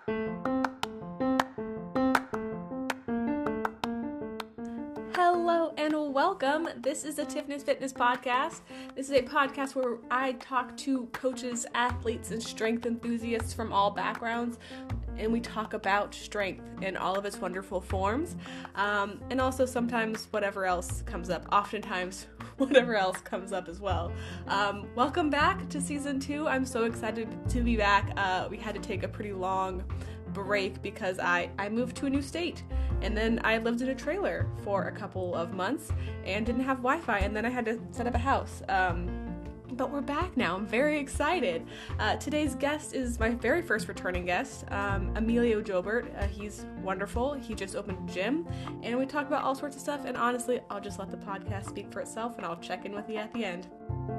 Hello and welcome. This is the Tiffany's Fitness Podcast. This is a podcast where I talk to coaches, athletes, and strength enthusiasts from all backgrounds, and we talk about strength in all of its wonderful forms, and also sometimes whatever else comes up. Oftentimes, whatever else comes up as well. Welcome back to season 2. I'm so excited to be back. We had to take a pretty long break because I moved to a new state, and then I lived in a trailer for a couple of months and didn't have Wi-Fi, and then I had to set up a house. But we're back now. I'm very excited. Today's guest is my very first returning guest, Emilio Jobert. He's wonderful. He just opened a gym, and we talk about all sorts of stuff, and honestly, I'll just let the podcast speak for itself, and I'll check in with you at the end.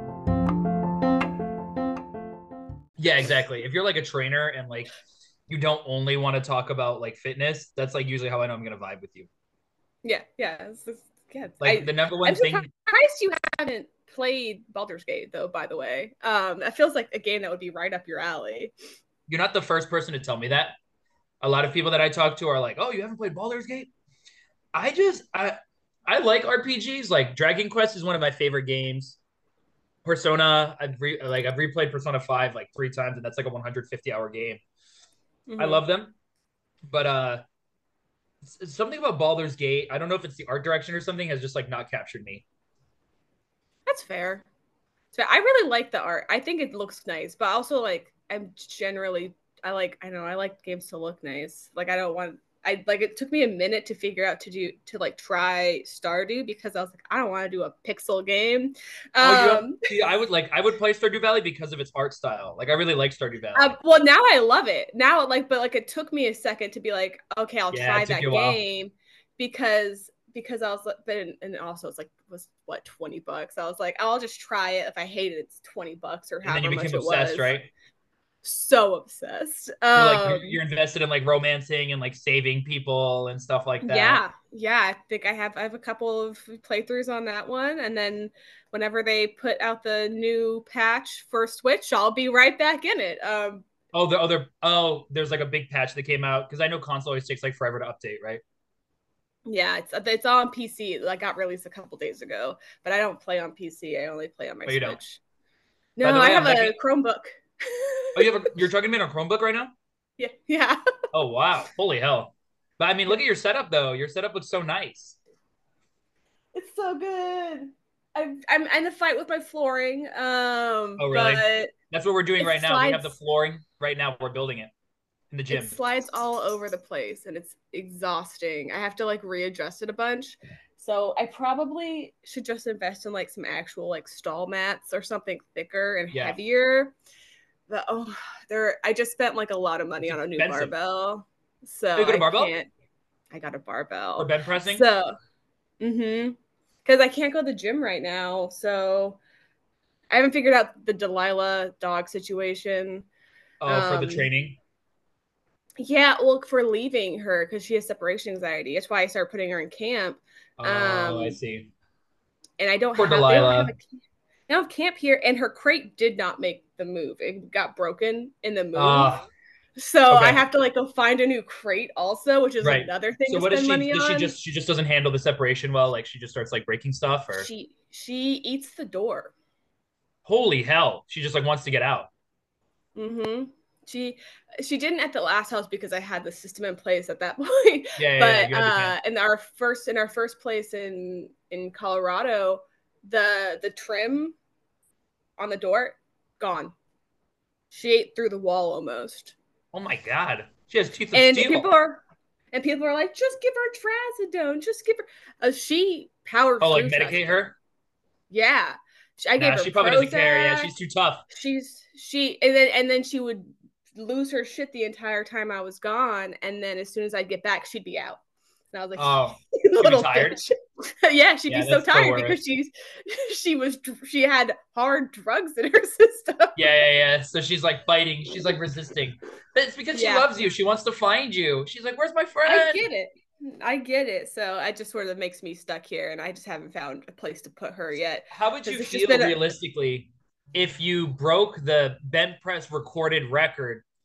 Yeah, exactly. If you're like a trainer and like you don't only want to talk about like fitness, that's like usually how I know I'm gonna vibe with you. Yeah. It's good. Like the number one I'm thing. surprised you haven't played Baldur's Gate though, by the way. That feels like a game that would be right up your alley. You're not the first person to tell me that. A lot of people that I talk to are like, "Oh, you haven't played Baldur's Gate?" I like RPGs. Like Dragon Quest is one of my favorite games. Persona, I've replayed Persona 5 like 3 times, and that's like a 150-hour game. I love them, but something about Baldur's Gate, I don't know if it's the art direction or something, has just like not captured me. That's fair. So I really like the art. I think it looks nice, but also like I like games to look nice. Like it took me a minute to figure out to try Stardew because I was like, I don't want to do a pixel game. See, I would play Stardew Valley because of its art style. Like I really like Stardew Valley. Well, now I love it. Now, it took me a second to be like, okay, I'll try that game because I was, and also it's like was what $20. I was like, I'll just try it. If I hate it, it's $20 or however much it was. And then you became obsessed, right? So obsessed. You're invested in like romancing and like saving people and stuff like that. Yeah. I think I have a couple of playthroughs on that one, and then whenever they put out the new patch for Switch, I'll be right back in it. There's like a big patch that came out because I know console always takes like forever to update, right? Yeah, it's on PC. It got released a couple days ago, but I don't play on PC. I only play on my Switch. Don't? No, I have a Chromebook. You're talking about a Chromebook right now? Yeah. Oh wow, holy hell! But I mean, look at your setup though. Your setup looks so nice. It's so good. I'm in a fight with my flooring. Oh really? But that's what we're doing right now. We have the flooring right now. We're building it in the gym. It slides all over the place, and it's exhausting. I have to like readjust it a bunch. So I probably should just invest in like some actual like stall mats or something thicker and heavier. I just spent like a lot of money on a new barbell. So you got a barbell? I got a barbell. For bench pressing? So, because I can't go to the gym right now. So I haven't figured out the Delilah dog situation. Oh, for the training? Yeah, well, for leaving her because she has separation anxiety. That's why I started putting her in camp. I see. And I don't have camp here, and her crate did not make the move. It got broken in the move. So I have to like go find a new crate also, which is another thing. So what does she? Does she just doesn't handle the separation well? Like she just starts like breaking stuff, or she eats the door. Holy hell! She just like wants to get out. She didn't at the last house because I had the system in place at that point. In our first place in Colorado, the trim on the door gone. She ate through the wall almost. Oh my god, she has teeth of steel. People are like, just give her trazodone. Just give her. She powered. Oh, like medicate her. Yeah, I gave her. She probably doesn't care. Yeah, she's too tough. And then she would lose her shit the entire time I was gone, and then as soon as I'd get back, she'd be out. And I was like, "Oh, little tired." Yeah, she'd be so tired because she had hard drugs in her system. Yeah. So she's like fighting. She's like resisting. But it's because she loves you. She wants to find you. She's like, "Where's my friend?" I get it. So it just sort of makes me stuck here, and I just haven't found a place to put her yet. How would you feel realistically if you broke the bench press recorded record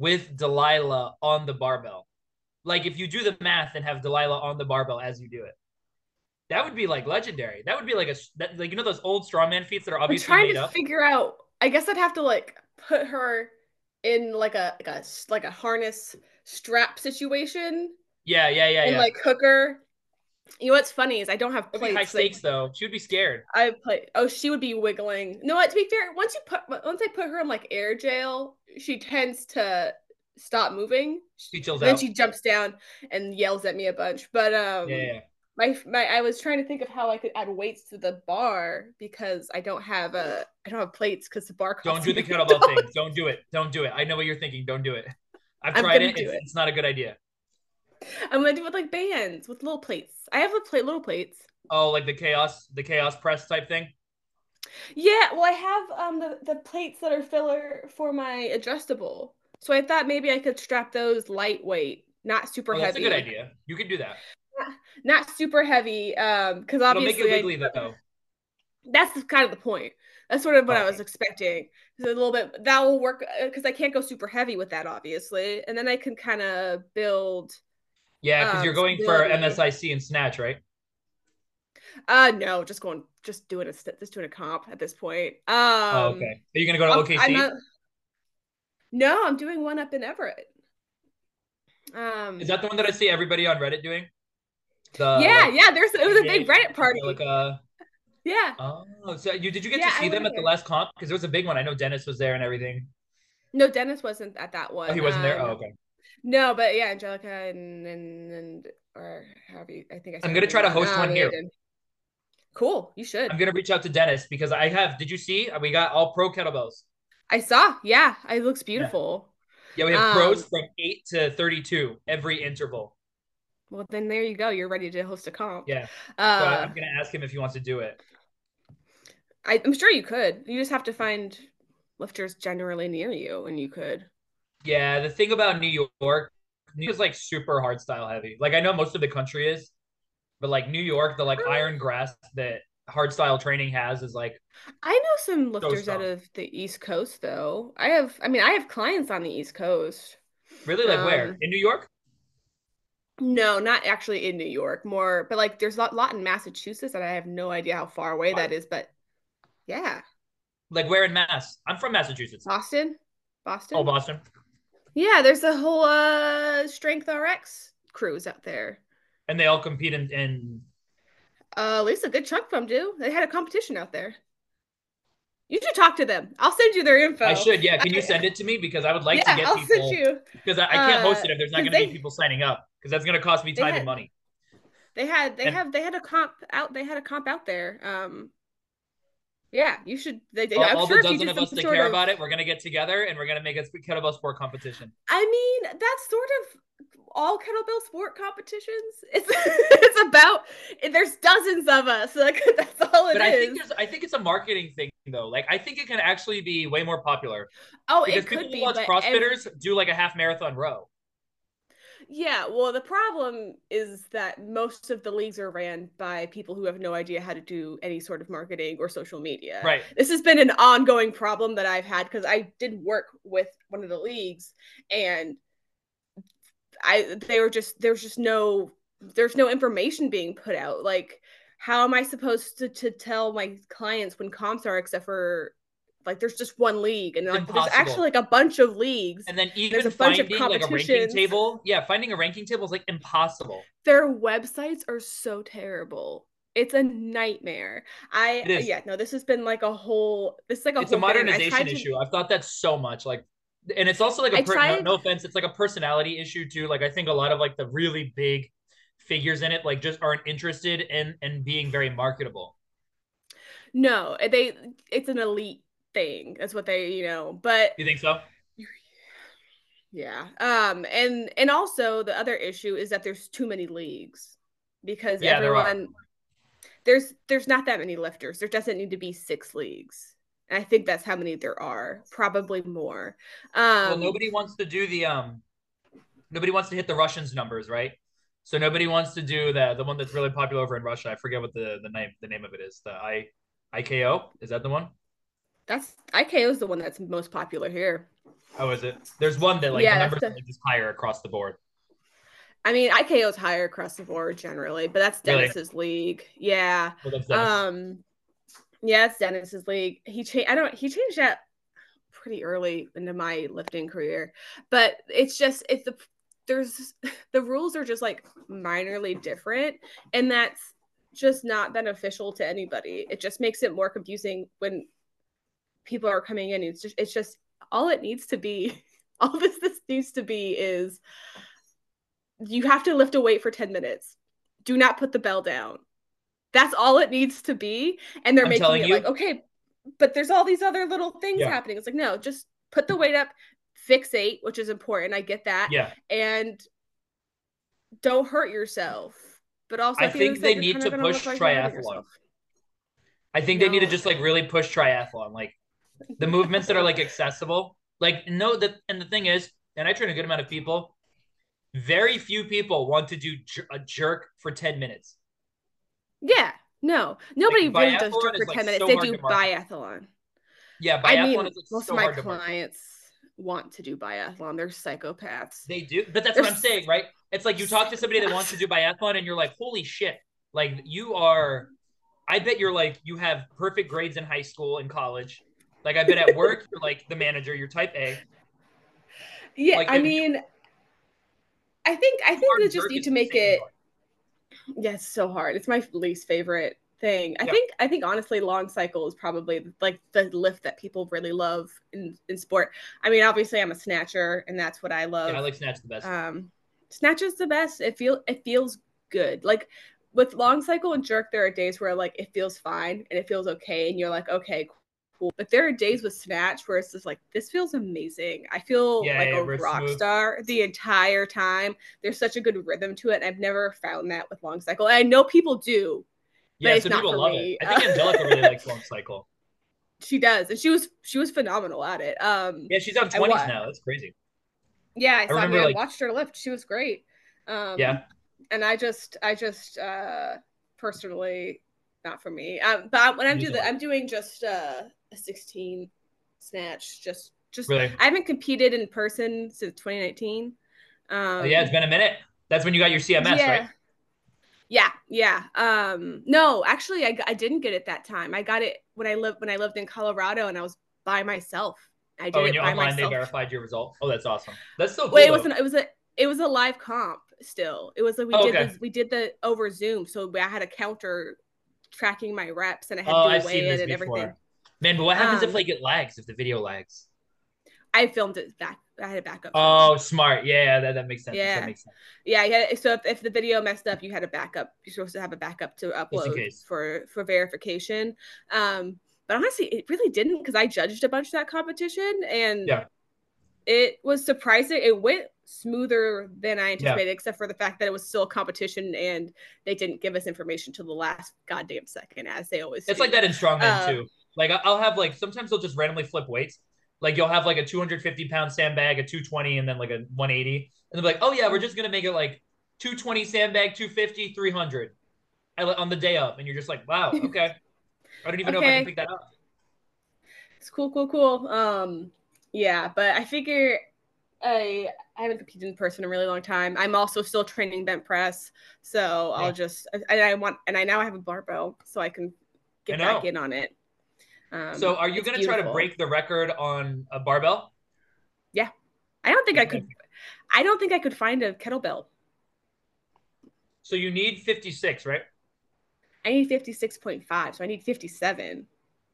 with Delilah on the barbell. Like if you do the math and have Delilah on the barbell as you do it, that would be like legendary. That would be like like those old strongman feats that are I'm obviously trying made to up. figure out. I guess I'd have to like put her in like a harness strap situation Yeah, yeah, yeah, and yeah. like hook her. You know what's funny is I don't have That'd be high plates because stakes though. She would be scared. I play. Oh, she would be wiggling. No, to be fair, once I put her in like air jail, she tends to stop moving, She chills and then out. she jumps down and yells at me a bunch. But Yeah, yeah. my I was trying to think of how I could add weights to the bar because I don't have plates because the bar Don't costs do a the million kettlebell thing. dollars. Don't do it. Don't do it. I know what you're thinking. Don't do it. I've I'm tried gonna it. do It's it. it's not a good idea. I'm gonna do it like bands with little plates. I have little plates. Oh, like the chaos press type thing. Yeah, well, I have the plates that are filler for my adjustable. So I thought maybe I could strap those lightweight, not super Oh, that's a good heavy. idea. You could do that. Not super heavy, because It'll make it obviously wiggly though. that's kind of the point. That's sort of what Oh, I was okay. expecting. It's a little bit that will work because I can't go super heavy with that, obviously, and then I can kind of build Yeah, because you're going for stability. MSIC and snatch, right? No, just doing a comp at this point. Oh, okay. Are you gonna go to I'm OKC? not. No, I'm doing one up in Everett. Is Um, that the one that I see everybody on Reddit doing? The yeah, like yeah. It was a big NBA Reddit party. Angelica. Yeah, Oh, so did you get yeah. to I see them went at the there. last comp? Because it was a big one. I know Dennis was there and everything. No, Dennis wasn't at that Oh, he one. wasn't there. Oh, okay. No, but yeah, Angelica and or however I think I said I'm her gonna name try to wrong. host one Yeah, here. did. Cool. You should. I'm gonna reach out to Dennis because I have. Did you see? We got all pro kettlebells. I saw. Yeah, it looks Yeah. beautiful. Yeah, we have pros Um, from 8 to 32 every interval. well then there you go. You're ready to host a comp. Yeah. So Uh, I'm gonna ask him if he wants to do it. I'm sure you could. You just have to find lifters generally near you, and you could. Yeah, the thing about New York, New York is like super hard style heavy. Like I know most of the country is, but like New York, the like iron grasp that hard style training has is like I know some so lifters out strong. of the East Coast though. I have clients on the East Coast. Really, like where? Um, In New York? no, not actually in New York, more, but like there's a lot in Massachusetts and I have no idea how far away that What? is, but yeah. Like where in Mass? I'm from Massachusetts. Boston? Oh, Boston? Boston. Yeah, there's a whole Strength RX crews out there. And they all compete in At least a good chunk of them do. They had a competition out there. You should talk to them. I'll send you their I info. should, yeah. Can you send it to me? Because I would like to Yeah, get I'll send people you. because I can't host it if there's not Because going to be people signing up because that's going to cost me they time and had money. And they had a comp out there. Yeah, you should I'm all the sure if you dozen did of some us that sort care of about it, we're going to get together and we're going to make a kettlebell sport competition. I mean, that's sort of all kettlebell sport competitions. It's it's about there's dozens of us. Like that's all it But is. I think it's a marketing thing though. Like I think it can actually be way more popular Oh, because it people could who be, watch but CrossFitters do like a half marathon row. yeah, well, the problem is that most of the leagues are ran by people who have no idea how to do any sort of marketing or social media. Right. This has been an ongoing problem that I've had because I did work with one of the leagues and they were just there's no information being put out. Like, how am I supposed to tell my clients when comps are except for like there's just one league and It's like there's actually impossible. like a bunch of leagues And then and there's even a bunch of finding like a ranking competitions. table, yeah, finding a ranking table is like impossible. Their websites are so terrible. It's a nightmare. I It is. yeah, no, this has been like a whole this is like a It's a whole thing. modernization issue. I've thought that so much. Like, and it's also like I no, tried no offense, it's like a personality issue too. Like I think a lot of like the really big figures in it like just aren't interested in being very marketable. no, it's an elite thing. That's what but You think so? yeah. And also the other issue is that there's too many leagues because Yeah, there are. there's not that many lifters. There doesn't need to be 6 leagues. And I think that's how many there are, probably more. Well, Um nobody wants to hit the Russians numbers, right? So nobody wants to do the one that's really popular over in Russia. I forget what the name of it is. The IKO, is that the one? that's IKO is the one that's most popular here. How is it? There's one that like the Yeah, numbers are like just higher across the board. I mean, IKO's higher across the board generally, but that's Really? Dennis's league. Yeah. Well, that's Dennis. Um, yeah, it's Dennis's league. He changed that pretty early into my lifting career, but it's there's the rules are just like minorly different, and that's just not beneficial to anybody. It just makes it more confusing when people are coming in. It's just all it needs to be. All this needs to be is you have to lift a weight for 10 minutes. Do not put the bell down. That's all it needs to be. And they're I'm making telling it you. like, okay, but there's all these other little things Yeah. happening. It's like, no, just put the weight up, fixate, which is important. I get that. Yeah. And don't hurt yourself. But also I at the end think of the they day, you're need kind of to going to push look like you're hurting triathlon. yourself. I think they need to No. just like really push triathlon. Like the movements that are like accessible. Like no that and the thing is, and I train a good amount of people, very few people want to do a jerk for 10 minutes. Yeah. No. Nobody Like really does jerk biathlon for is like 10 minutes. so They hard do to market. biathlon. Yeah, I biathlon mean, is like most of so my hard to market. clients want to do biathlon. They're psychopaths. They do, but that's They're what I'm saying, right? It's like you talk to somebody that wants to psychopaths. do biathlon and you're like, holy shit. Like you are I bet you're like you have perfect grades in high school and college. Like I bet at work you're like the manager, you're type A. Yeah, Like I if you mean, I think they hard just jerk need is to make insanely it. hard. Yeah, it's so hard. It's my least favorite thing. I Yeah. think I think honestly, long cycle is probably like the lift that people really love in sport. I mean, obviously, I'm a snatcher, and that's what I Yeah, I love. like snatch the best. Snatch is the best. It feels good. Like with long cycle and jerk, there are days where like it feels fine and it feels okay, and you're like, okay, cool. But there are days with snatch where it's just like, this feels amazing. I feel Yeah, like yeah, a very rock smooth. star the entire time. There's such a good rhythm to it. And I've never found that with long cycle. And I know people do, but Yeah, it's so not people for love it. me. I think Angelica really likes long cycle. She does, and she was phenomenal at it. Yeah, she's on I 20s what? now. That's crazy. Yeah, I I saw. I remember mean, I like, watched her lift. She was great. yeah, And I just personally not for me. But when it is hard. I'm doing just a 16 snatch. Just Really. I haven't competed in person since 2019. Yeah, it's been a minute. That's when you got your CMS, right? Yeah. Yeah. No, actually, I didn't get it that time. I got it when I lived in Colorado, and I was by myself. I Oh, did and it you by online they myself. verified your result. Oh, that's awesome. That's so Well, cool though. it was a live comp still. It was like Oh, okay. we did the over Zoom, so I had a counter tracking my reps, and I had to Oh, do a I've seen weigh in this and everything. before. Man, but what happens if Um, like it lags, if the video lags? I filmed it back. I had a backup film. Oh, smart. Yeah, that makes sense. That Yeah, makes sense. yeah, yeah. So if the video messed up, you had a backup. You're supposed to have a backup to Just in upload case. for verification. But honestly, it really didn't, because I judged a bunch of that competition, and Yeah. it was surprising. It went smoother than I Yeah. anticipated, except for the fact that it was still a competition and they didn't give us information till the last goddamn second, as they always It's do. like that in strongman Uh, too. Like I'll have like sometimes they'll just randomly flip weights. Like you'll have like a 250-pound sandbag, a 220, and then like a 180. And they're like, oh yeah, we're just gonna make it like 220 sandbag, 250, 300 on the day up. And you're just like, wow, okay. I don't even know if I can okay, pick that up. it's cool. Yeah, but I figure I haven't competed in person in a really long time. I'm also still training bent press, so Yeah, I now have a barbell, so I can I get back know. in on it. So are you It's gonna try to beautiful. break the record on a barbell? Yeah, I don't think You're I gonna could. I don't think I could find a kettlebell. So you need 56, right? I need 56.5, so I need 57.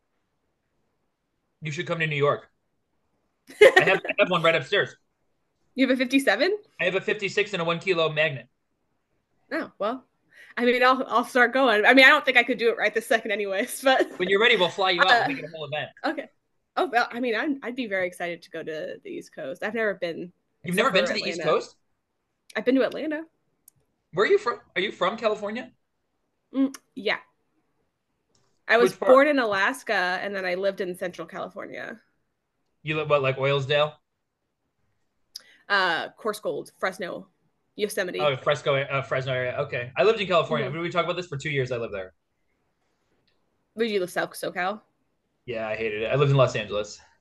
You should come to New York. I have You I have one right upstairs. have a 57? I have a 56 and a 1 kilo magnet. Oh, well. I mean, I'll start going. I mean, I don't think I could do it right this second, anyways. But When you're ready, we'll fly you out. We'll uh, make it a whole event. okay. Oh well, I mean, I'd be very excited to go to the East Coast. I've never been You've never except been for to the East Atlanta. Coast? I've been to Atlanta. Where are you from? Are you from California? Yeah, I was Which part? born in Alaska, and then I lived in Central California. You live what, like Oilsdale? Coarse Gold, Fresno, Yosemite. Oh, Fresno area. Okay. I lived in California. Mm-hmm. Did we talk about this for 2 years? I lived there. Would you live South SoCal? Yeah, I hated it. I lived in Los Angeles.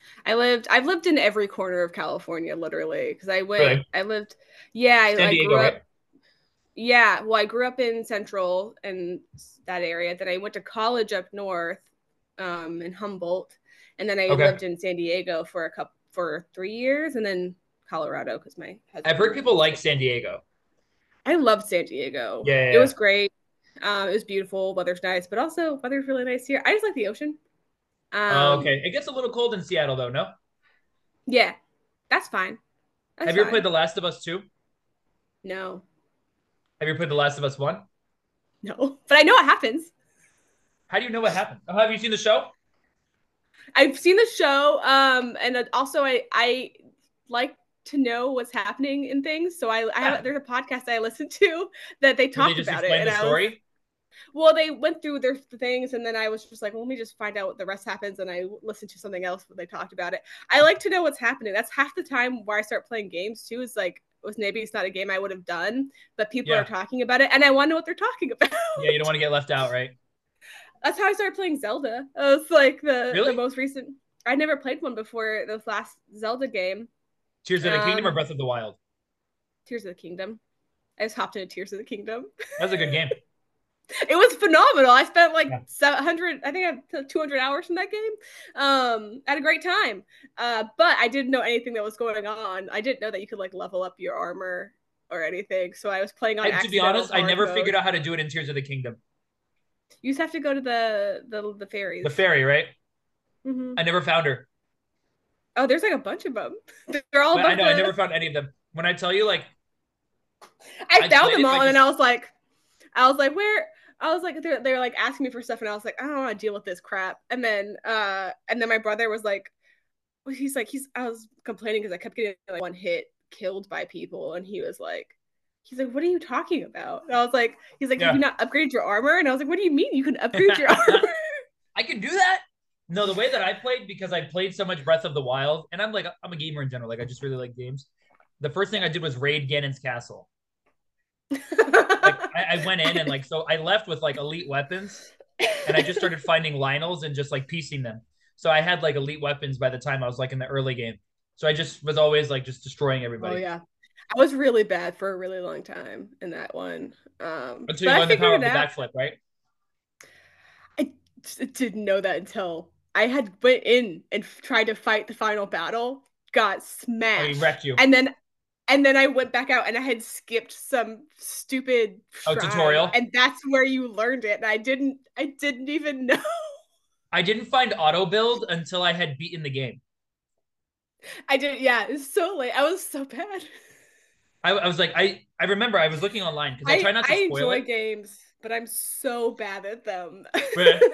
I've lived in every corner of California, literally, because Really? I lived, yeah, San I Diego, grew right? up, yeah, well, I grew up in Central and that area. Then I went to college up north, in Humboldt, and then I Okay. lived in San Diego for 3 years, and then Colorado because my I've heard husband people like stayed. San Diego. I loved San Diego. Yeah, yeah, It yeah. was great. It was beautiful. Weather's nice, but also weather's really nice here. I just like the ocean. Oh, Um, okay. It gets a little cold in Seattle, though, no? yeah, that's fine. That's Have you ever played fine. The Last of Us 2? No, Have you played The Last of Us 1? no, but I know what happens. How do you know what happened? Oh, have you seen the show? I've seen the show, and also I like to know what's happening in things. So I Yeah. have there's a podcast I listened to that they Where they talked just about it, explain and the I was story? well, they went through their things, and then I was just like, well, let me just find out what the rest happens, and I listened to something else when they talked about it. I like to know what's happening. That's half the time where I start playing games too. Is like was maybe it's not a game I would have done, but people are Yeah. talking about it, and I want to know what they're talking about. Yeah, you don't want to get left out, right? That's how I started playing Zelda. It was like the Really? most recent. I never played one before this last Zelda game. Tears of the Kingdom or Um, Breath of the Wild? Tears of the Kingdom. I just hopped into Tears of the Kingdom. That was a good game. It was phenomenal. I spent like Yeah. 700, I think I have 200 hours in that game. Had a great time. But I didn't know anything that was going on. I didn't know that you could like level up your armor or anything. So I was playing on To be accidental honest, I hard never mode. figured out how to do it in Tears of the Kingdom. You just have to go to the The fairies. fairy, right? Mm-hmm. I never found her. Oh, there's like a bunch of them. They're all But I above know I the. never found any of them. When I tell you, like, I I found played them it all, by and then just I was like, where? I was like, they're like asking me for stuff, and I was like, I don't want to deal with this crap. And then my brother was like, I was complaining because I kept getting like one hit killed by people, and he's like, what are you talking about? And I was like, he's like, have you yeah. not upgraded your armor? And I was like, what do you mean you can upgrade your armor? I can do that. No, the way that I played, because I played so much Breath of the Wild, and I'm a gamer in general. Like I just really like games. The first thing I did was raid Ganon's castle. Like I went in and like so I left with like elite weapons, and I just started finding Lionels and just like piecing them. So I had like elite weapons by the time I was like in the early game. So I just was always like just destroying Oh everybody yeah, I was really bad for a really long time in that one. until But you I learn the power figured of it the out. backflip, right? I didn't know that until I had went in and tried to fight the final battle, got Oh, he smashed, wrecked you. and then I went back out and I had skipped some stupid Oh, shrine, tutorial. and that's where you learned it. And I didn't even know. I didn't find auto build until I had beaten the game. I did, yeah. It was so late. I was so bad. I was like, I remember I was looking online because I try not to I spoil enjoy it. games, but I'm so bad at them. But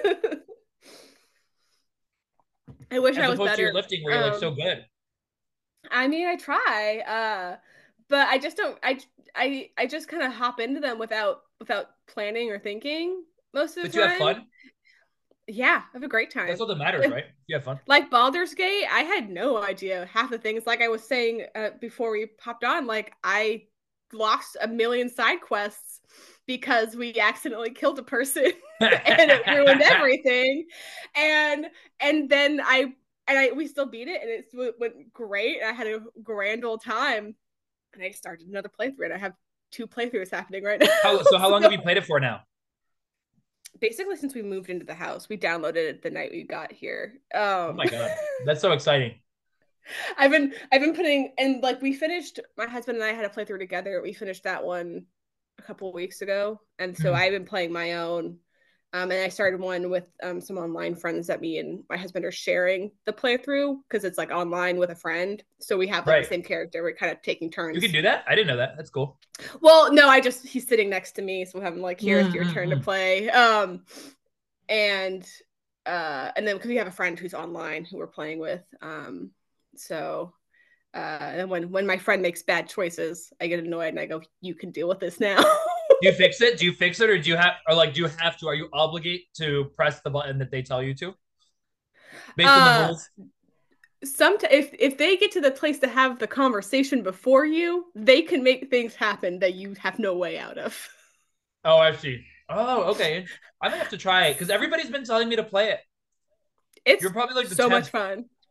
I wish as I was opposed to your better. lifting where you're like so good. I mean, I try, but I just don't. I just kind of hop into them without planning or thinking most of But the you have time. fun. Yeah, I have a great That's time. all that matters, Like right? You have fun. like Baldur's Gate, I had no idea half the things. Like I was saying before we popped on, like I lost a million side quests because we accidentally killed a person and it ruined everything. And then we still beat it, and it went great. I had a grand old time, and I started another playthrough, and I have two playthroughs happening right now. How long So have you played it for now? basically, since we moved into the house, we downloaded it the night we got here. Oh my god, that's so exciting. I've been putting, and like we finished, my husband and I had a playthrough together. We finished that one a couple of weeks ago, and so Hmm. I've been playing my own. And I started one with some online friends that me and my husband are sharing the playthrough because it's like online with a friend. So we have like the Right. same character. We're kind of taking You can turns. do that? I didn't know that. That's cool. Well, no, he's sitting next to me, so I'm like, here, it's your turn to Mm-mm-mm. play. And and then because we have a friend who's online who we're playing with. So and when my friend makes bad choices, I get annoyed and I go, "You can deal with this now." Do you fix it? Do you fix it, or do you have to? Are you obligated to press the button that they tell you to, based on the uh, rules? if they get to the place to have the conversation before you, they can make things happen that you have no way out of. Oh, I see. Oh, okay. I might have to try it because everybody's been telling me to play it. It's You're probably like the so much 10th. fun.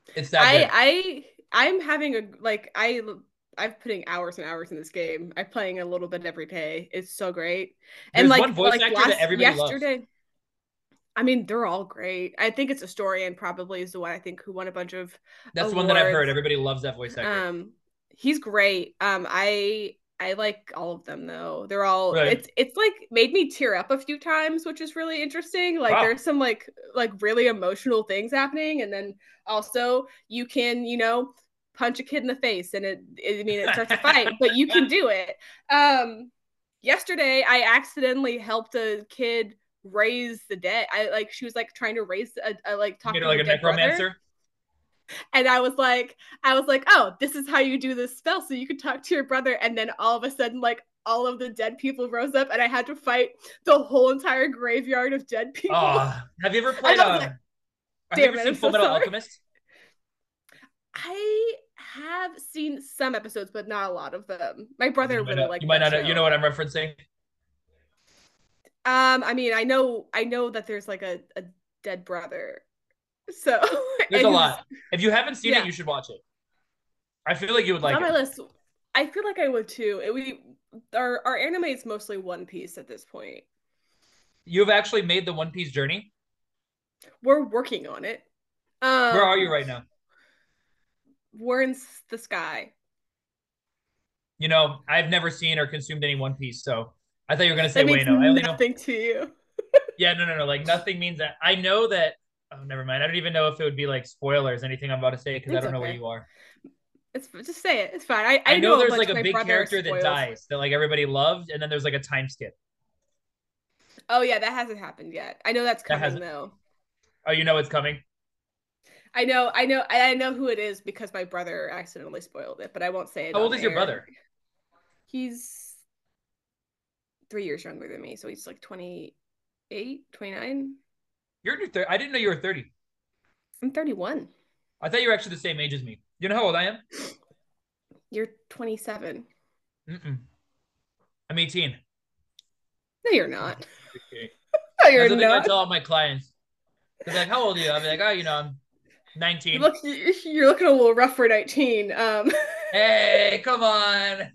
It's that good. I'm having a like I'm putting hours and hours in this game. I'm playing a little bit every day. It's so great. And There's one voice actor that everybody loves. yesterday, I mean, they're all great. I think it's a story and probably is the one I think who won a bunch of That's the one that I've heard. awards. Everybody loves that voice actor. He's great. I like all of them though. They're all Right. it's like made me tear up a few times, which is really interesting. Like Wow. there's some like really emotional things happening, and then also you can, punch a kid in the face and it starts a fight, but you can do it. Yesterday I accidentally helped a kid raise the dead. She was like trying to raise a like talk to like a dead necromancer. Brother. And I was like, oh, this is how you do this spell, so you can talk to your brother. And then all of a sudden, like all of the dead people rose up, and I had to fight the whole entire graveyard of dead people. Have you ever played? Have you ever seen Full Metal Alchemist? I have seen some episodes, but not a lot of them. My brother really liked. You might not know. You know what I'm referencing? I mean, I know that there's like a dead brother. So there's a lot. If you haven't seen it, you should watch it. I feel like you would like it. On my list. I feel like I would too. Our anime is mostly One Piece at this point. You've actually made the One Piece journey? We're working on it. Where are you right now? We're in the sky. I've never seen or consumed any One Piece, so I thought you were going to say Wayno. I only nothing to you. Yeah, no. Like nothing means that. I know that. Oh, never mind. I don't even know if it would be like spoilers, anything I'm about to say, because I don't know where you are. Just say it. It's fine. I know there's like a big character that dies that like everybody loved, and then there's like a time skip. Oh yeah, that hasn't happened yet. I know that's coming though. Oh, you know it's coming? I know who it is because my brother accidentally spoiled it, but I won't say it. How old is your brother? He's 3 years younger than me, so he's like 28, 29. You're in your I didn't know you were 30. I'm 31. I thought you were actually the same age as me. You know how old I am? You're 27. I'm 18. No, you're not. Okay. No, you're not. I tell all my clients. They're like, how old are you? I'm like, I'm 19. You're looking a little rough for 19. Hey, come on.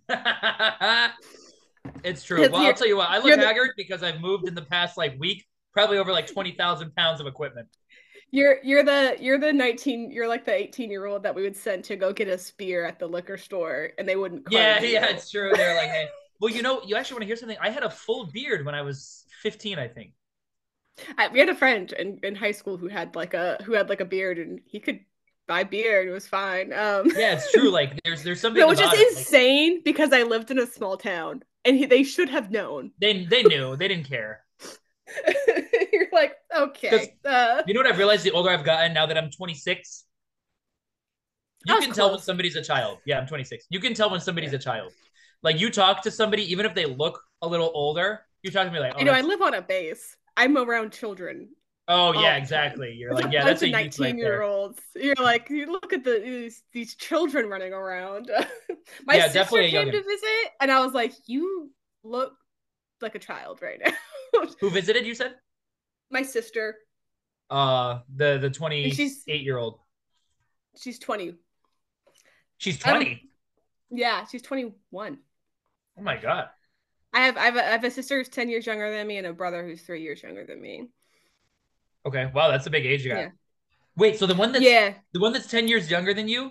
It's true. Well, I'll tell you what. I look haggard because I've moved in the past week, probably over 20,000 pounds of equipment. You're the 19. You're like the 18-year-old that we would send to go get a spear at the liquor store, and they wouldn't. Yeah, it's true. They're like, hey. Well, you actually want to hear something? I had a full beard when I was 15, I think. We had a friend in high school who had like a beard, and he could buy beer and it was fine. Yeah, it's true. Like there's something. No, which is insane because I lived in a small town, and they should have known. They knew. They didn't care. You're like, okay. You know what I've realized the older I've gotten now that I'm 26? You can tell when somebody's a child. Yeah, I'm 26. You can tell when somebody's a child. Like you talk to somebody, even if they look a little older, you talk to me like, oh, I live on a base. I'm around children. Oh yeah, exactly. You're like, yeah, that's a 19-year-olds. You're like, you look at these children running around. My sister came to visit, and I was like, you look like a child right now. Who visited? You said my sister. The 28-year-old. She's 20. She's 20. Yeah, she's 21. Oh my god. I have a sister who's 10 years younger than me and a brother who's 3 years younger than me. Okay, wow, that's a big age you got. Yeah. Wait, so the one that's 10 years younger than you?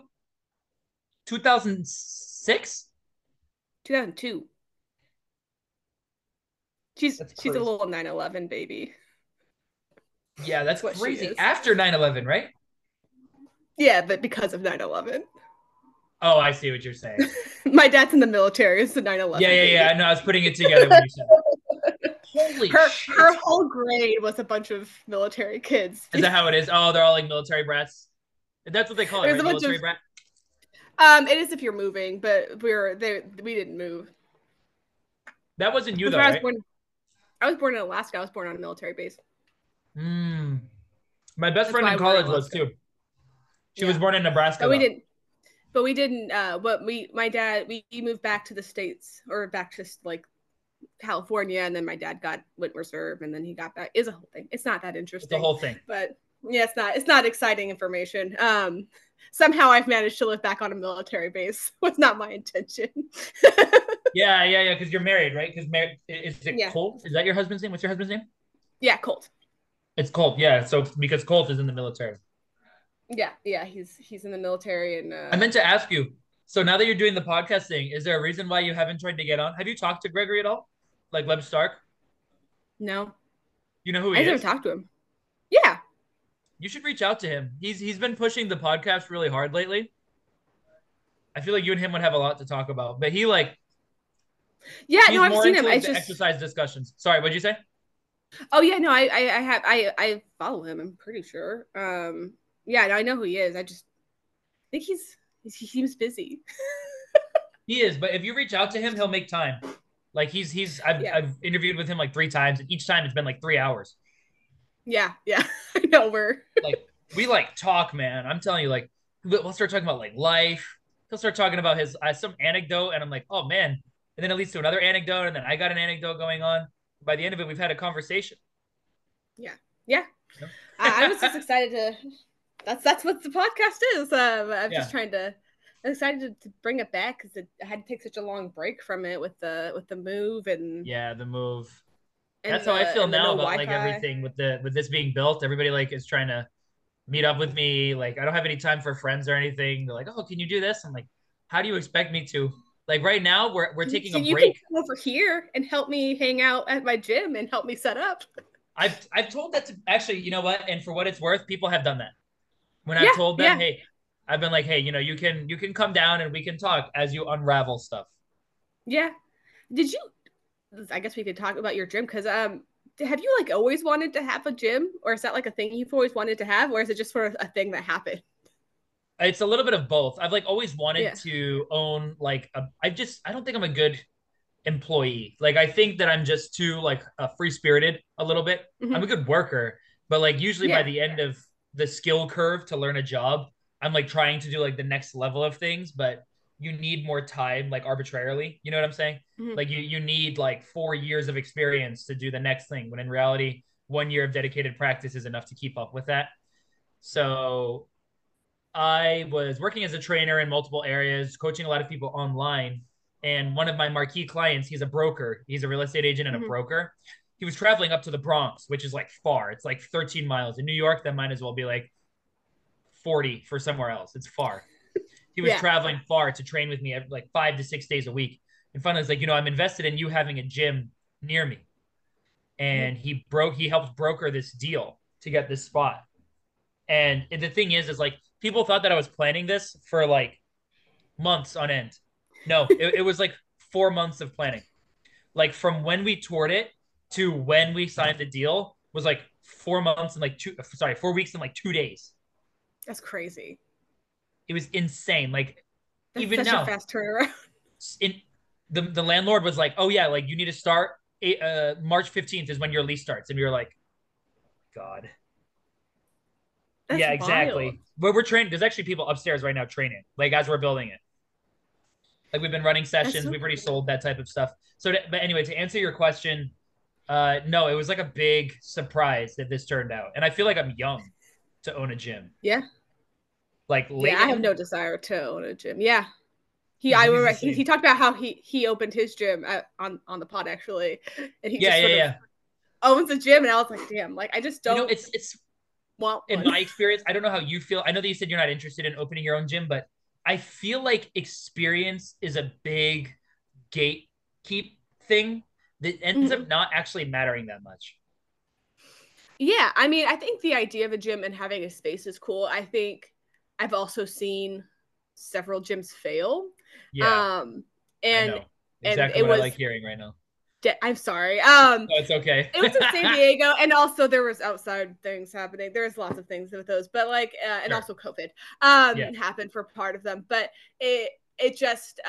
2006? 2002. She's a little 9/11 baby. Yeah, that's what crazy. After 9/11, right? Yeah, but because of 9/11. Oh, I see what you're saying. My dad's in the military. It's the 9/11. Yeah. No, I was putting it together when you said it. Holy shit. Her whole grade was a bunch of military kids. Is that how it is? Oh, they're all like military brats. That's what they call it, right? Military brat. It is if you're moving, but we didn't move. That wasn't you though, right? I was born in Alaska. I was born on a military base. My best friend in college was too. She was born in Nebraska. But we didn't. My dad, we moved back to the States or back to California, and then my dad went reserve, and then he got back. Is a whole thing. It's not that interesting. It's a whole thing. But yeah, it's not exciting information. somehow I've managed to live back on a military base. Was not my intention. Yeah. Because you're married, right? Because is it Yeah. Colt? Is that your husband's name? What's your husband's name? Yeah, Colt. It's Colt. Yeah. So because Colt is in the military. Yeah, he's in the military and I meant to ask you. So now that you're doing the podcast thing, is there a reason why you haven't tried to get on? Have you talked to Gregory at all? Like Leb Stark? no, You know who I he never is? talked to him. Yeah, You should reach out to him. He's been pushing the podcast really hard lately. I feel like you and him would have a lot to talk about. But yeah. No, he's I've more seen him. into I like the just. exercise discussions. Sorry, what'd you say? Oh yeah, no, I have I follow him. I'm pretty sure. Yeah, no, I know who he is. I just think he seems busy. He is, but if you reach out to him, he'll make time. Like Yeah, I've interviewed with him like 3 times, and each time it's been like 3 hours. yeah. I know we're. Like we like talk, man. I'm telling you, like we'll start talking about like life. He'll start talking about his some anecdote, and I'm like, oh man. And then it leads to another anecdote, and then I got an anecdote going on. By the end of it, we've had a conversation. Yeah. You know? I was just excited to. That's what the podcast is. I'm Yeah. just trying to. I'm excited to bring it back because I had to take such a long break from it with the move Yeah, the move. and That's how I the feel and the now no about like Wi-Fi. everything with this being built. Everybody like is trying to meet up with me. Like I don't have any time for friends or anything. They're like, "Oh, can you do this?" I'm like, "How do you expect me to?" Like right now, we're taking a You can break. come over here and help me hang out at my gym and help me set up. I've told that to actually, you know what? And for what it's worth, people have done that. When I've Yeah, told them, yeah, "Hey," I've been like, "Hey, you can come down and we can talk as you unravel stuff." yeah. Did you? I guess we could talk about your gym because have you like always wanted to have a gym, or is that like a thing you've always wanted to have, or is it just sort of a thing that happened? It's a little bit of both. I've like always wanted Yeah. to own like I don't think I'm a good employee. Like I think that I'm just too like free spirited a little bit. I'm a Mm-hmm. good worker, but like usually by Yeah. the end of the skill curve to learn a job, I'm like trying to do like the next level of things, but you need more time like arbitrarily. You know what I'm saying? Mm-hmm. Like you need like 4 years of experience to do the next thing when in reality 1 year of dedicated practice is enough to keep up with that. So I was working as a trainer in multiple areas, coaching a lot of people online. And one of my marquee clients, he's a broker. He's a real estate agent and a Mm-hmm. broker. He was traveling up to the Bronx, which is like far. It's like 13 miles. In New York, that might as well be like 40 for somewhere else. It's far. He was Yeah. traveling far to train with me like 5 to 6 days a week. And finally, it's like, I'm invested in you having a gym near me. Mm-hmm. And he helped broker this deal to get this spot. And the thing is like people thought that I was planning this for like months on end. No, it was like 4 months of planning. Like from when we toured it to when we signed the deal was like 4 months and like 4 weeks and like 2 days. That's crazy. It was insane. Like That's even such a now, fast turnaround. in the landlord was like, "Oh yeah, like you need to start March 15th is when your lease starts," and we were like, "God." That's Yeah, wild. exactly. But we're training. There's actually people upstairs right now training, like as we're building it. Like we've been running That's sessions. so We've already cool. sold that type of stuff. But anyway, to answer your question, no, it was like a big surprise that this turned out, and I feel like I'm young to own a gym. Yeah. Like Yeah, I have Leighton, no desire to own a gym. Yeah. I he's the remember he same. talked about how he opened his gym on the pod actually, and he Yeah, just yeah, sort of yeah. owns a gym, and I was like, damn, like I just don't It's want in one. my experience. I don't know how you feel. I know that you said you're not interested in opening your own gym, but I feel like experience is a big gatekeep thing that ends Mhm. up not actually mattering that much. Yeah, I mean, I think the idea of a gym and having a space is cool. I think I've also seen several gyms fail, Yeah, um, I and know and exactly it what I was. like hearing right now. I'm sorry. No, it's okay. It was in San Diego, and also there was outside things happening. There's lots of things with those, but like, and Sure. also COVID Yeah. happened for part of them. But it just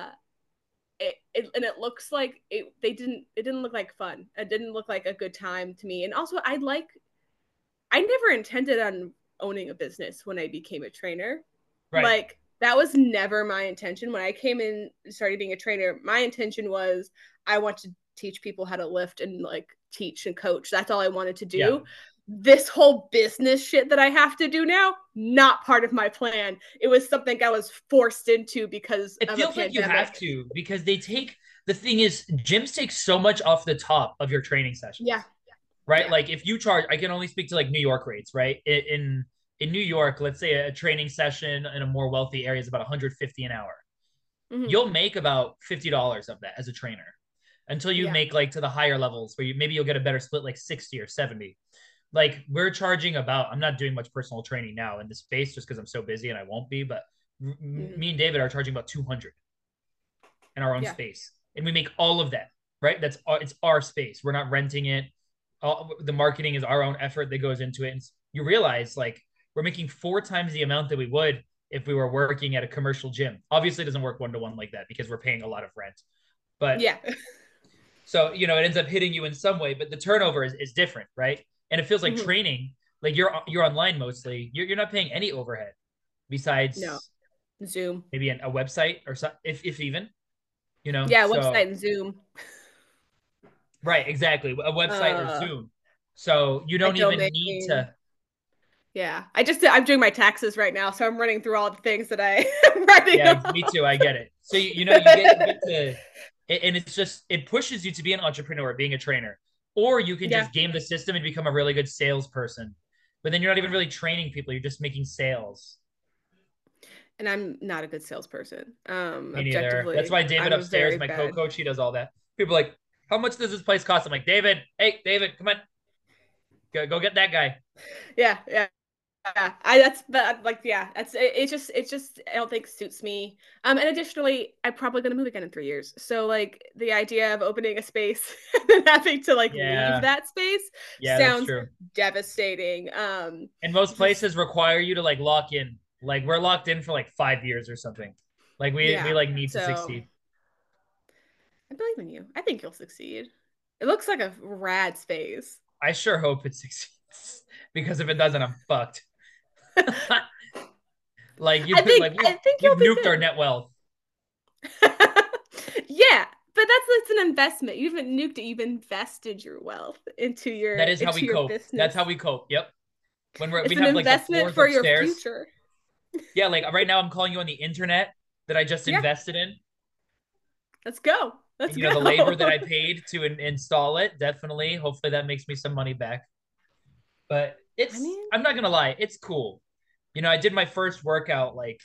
and it looks like it didn't look like fun. It didn't look like a good time to me. And also, I never intended on owning a business when I became a trainer. Right. Like that was never my intention. When I came in started being a trainer, my intention was I want to teach people how to lift and like teach and coach. That's all I wanted to Yeah. do. this whole business shit that I have to do now, not part of my plan. It was something I was forced into because It of a feels like you have pandemic. to because the thing is, gyms take so much off the top of your training Yeah. sessions, right? Yeah. Like if you charge, I can only speak to like New York rates, right? In New York, let's say a training session in a more wealthy area is about 150 an hour. Mm-hmm. You'll make about $50 of that as a trainer until you Yeah. make like to the higher levels where maybe you'll get a better split, like 60 or 70. Like we're charging about, I'm not doing much personal training now in the space just because I'm so busy and I won't be, but Mm-hmm. me and David are charging about 200 in our own Yeah. space. And we make all of that, right? It's our space. We're not renting it. The marketing is our own effort that goes into it. And you realize like we're making 4 times the amount that we would if we were working at a commercial gym. Obviously, it doesn't work 1-to-1 like that because we're paying a lot of rent. But Yeah. so, it ends up hitting you in some way, but the turnover is different, right? And it feels like Mm-hmm. training, like you're online mostly. You're not paying any overhead No. besides Zoom. maybe a website or so, if even, Yeah, so website and Zoom. right, exactly. A website or Uh Zoom. So you a don't even need domain. to. Yeah. I'm doing my taxes right now, so I'm running through all the things that I'm writing Yeah, me off. too. I get it. So you get to, and it's just it pushes you to be an entrepreneur, being a trainer, or you can Yeah. just game the system and become a really good salesperson. But then you're not even really training people; you're just making sales. And I'm not a good salesperson. Me neither. That's Objectively, why David I'm a upstairs, very my bad. co-coach, he does all that. People are like, how much does this place cost? I'm like, David, hey, David, come on, go get that guy. Yeah, yeah. Yeah, I that's but like yeah, that's it just I don't think suits me. And additionally, I'm probably gonna move again in 3 years. So like the idea of opening a space and then having to like leave Yeah, that space yeah, that's sounds true. devastating. And most Just places require you to like lock in. Like we're locked in for like 5 years or something. Like we yeah. like need to So succeed. I believe in you. I think you'll succeed. It looks like a rad space. I sure hope it succeeds because if it doesn't, I'm fucked. Like I think you've you'll be nuked our good. net wealth. Yeah, but that's an investment. You haven't nuked it. You've invested your wealth That is how we into your cope. That's how business. we cope. Yep. We It's an have like the investment floors for your upstairs. future. Yeah, like right now I'm calling you on the internet that I just Yeah, invested in. let's go. Let's And the labor that go. I paid to install it, definitely. Hopefully that makes me some money back. But I mean, I'm not gonna lie, it's cool. I did my first workout like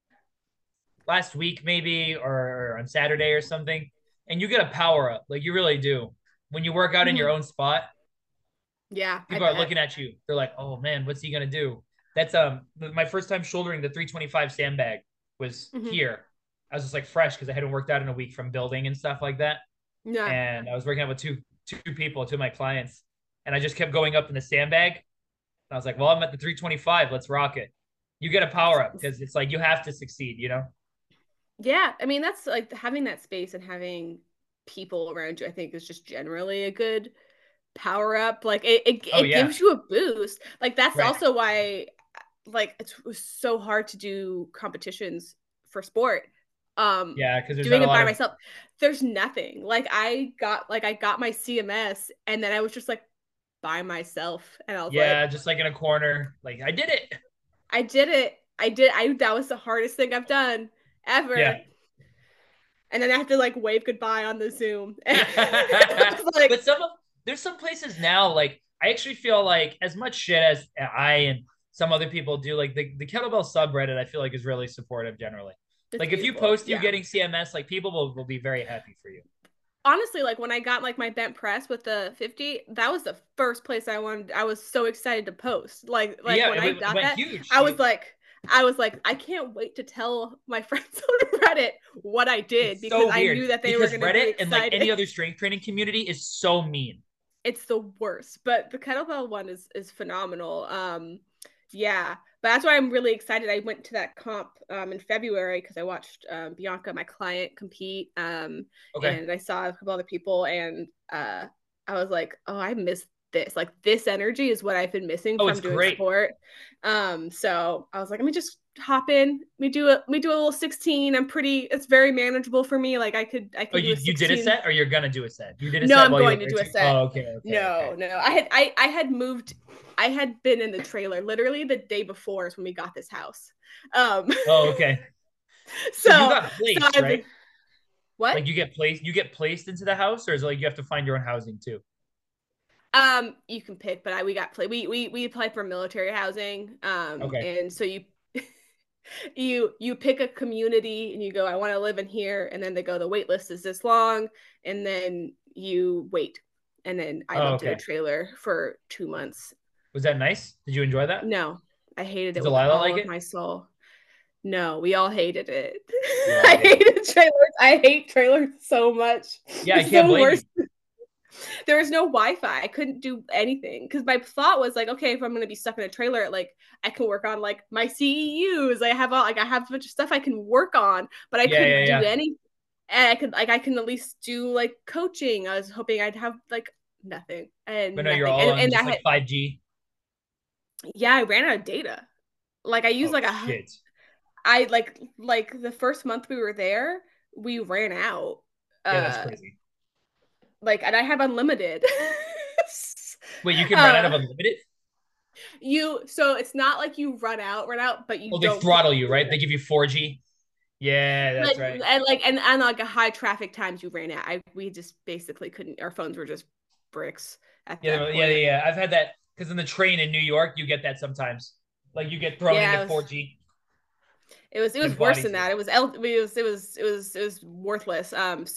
last week maybe or on Saturday or something, and you get a power up, like you really do. When you work out in your mhm. own spot, Yeah, I people are bet. looking at you. They're like, "Oh man, what's he gonna do?" That's my first time shouldering the 325 sandbag was Hmm. here. I was just like fresh because I hadn't worked out in a week from building and stuff like that, Yeah. and I was working out with two people, two of my clients, and I just kept going up in the sandbag. And I was like, "Well, I'm at the 325. Let's rock it." You get a power up because it's like you have to succeed. Yeah, I mean, that's like having that space and having people around you, I think is just generally a good power up. Like Oh it yeah, gives you a boost. Like that's right. also why like it was so hard to do competitions for sport. Yeah, because there's not Doing a it lot by of myself, there's nothing. I got my CMS and then I was just like by myself and I was yeah, like, just like in a corner. Like I did it. I did it. I did I that was the hardest thing I've done Yeah. ever. And then I have to like wave goodbye on the Zoom. And I was like, But there's some places now, like I actually feel like as much shit as I and some other people do, like the kettlebell subreddit, I feel like is really supportive generally. it's Like if you beautiful. post you Yeah. getting CMS, like people will be very happy for you. Honestly, like when I got like my bent press with the 50, that was the first place I wanted. I was so excited to post. Like Yeah, when I it got went that, huge. I was like, I can't wait to tell my friends on Reddit what I did It's because so I weird knew that they were because gonna be Reddit and like excited. any other strength training community is so mean. It's the worst, but the kettlebell one is phenomenal. Yeah, but that's why I'm really excited. I went to that comp in February because I watched Bianca, my client, compete, Okay. and I saw a couple other people, and I was like, oh, I miss this. Like this energy is what I've been missing Oh, from it's doing great. sport. So I was like, let me just hop in. We do a little 16. It's very manageable for me. Like I Oh, could do a you did a 16. set, or you're gonna do a set? You did a No, set I'm while you were going to there do a too? set. Oh, okay. No. I had been in the trailer literally the day before is when we got this house. Um Oh, okay. So you so got so placed, I've right? been what? Like you get placed into the house, or is it like you have to find your own housing too? You can pick, but we got play. We applied for military housing. Okay. And so you pick a community and you go, I want to live in here, and then they go, the wait list is this long, and then you wait. And then I Oh, lived in a okay. trailer for 2 months. Was that nice? Did you enjoy that? No, I hated Did it with Delilah all like of it? my soul. No, we all hated it. We all I hated it. hated trailers. I hate trailers so much. Yeah, I It's can't the blame you. worst. There was no Wi-Fi. I couldn't do anything because my thought was like, okay, if I'm gonna be stuck in a trailer, like I can work on like my CEUs. I have a bunch of stuff I can work on, but I couldn't do Yeah. any. And I can at least do like coaching. I was hoping I'd have like nothing But and no, you're nothing. all on And I just had like 5G. yeah, I ran out of data. Like I used Oh like a shit. I like the first month we were there, we ran out. Yeah, that's Uh crazy. like and I have unlimited. Wait, you can run out of uh unlimited? so it's not like you run out, but you Oh, they don't get throttle you, right? They give you 4G. Yeah, that's right. and like a high traffic times you ran out. We just basically couldn't, our phones were just bricks at that point. Yeah. I've had that because in the train in New York, you get that sometimes. Like you get thrown into Yeah, 4G it and was worse bodies than you. that. It was worthless.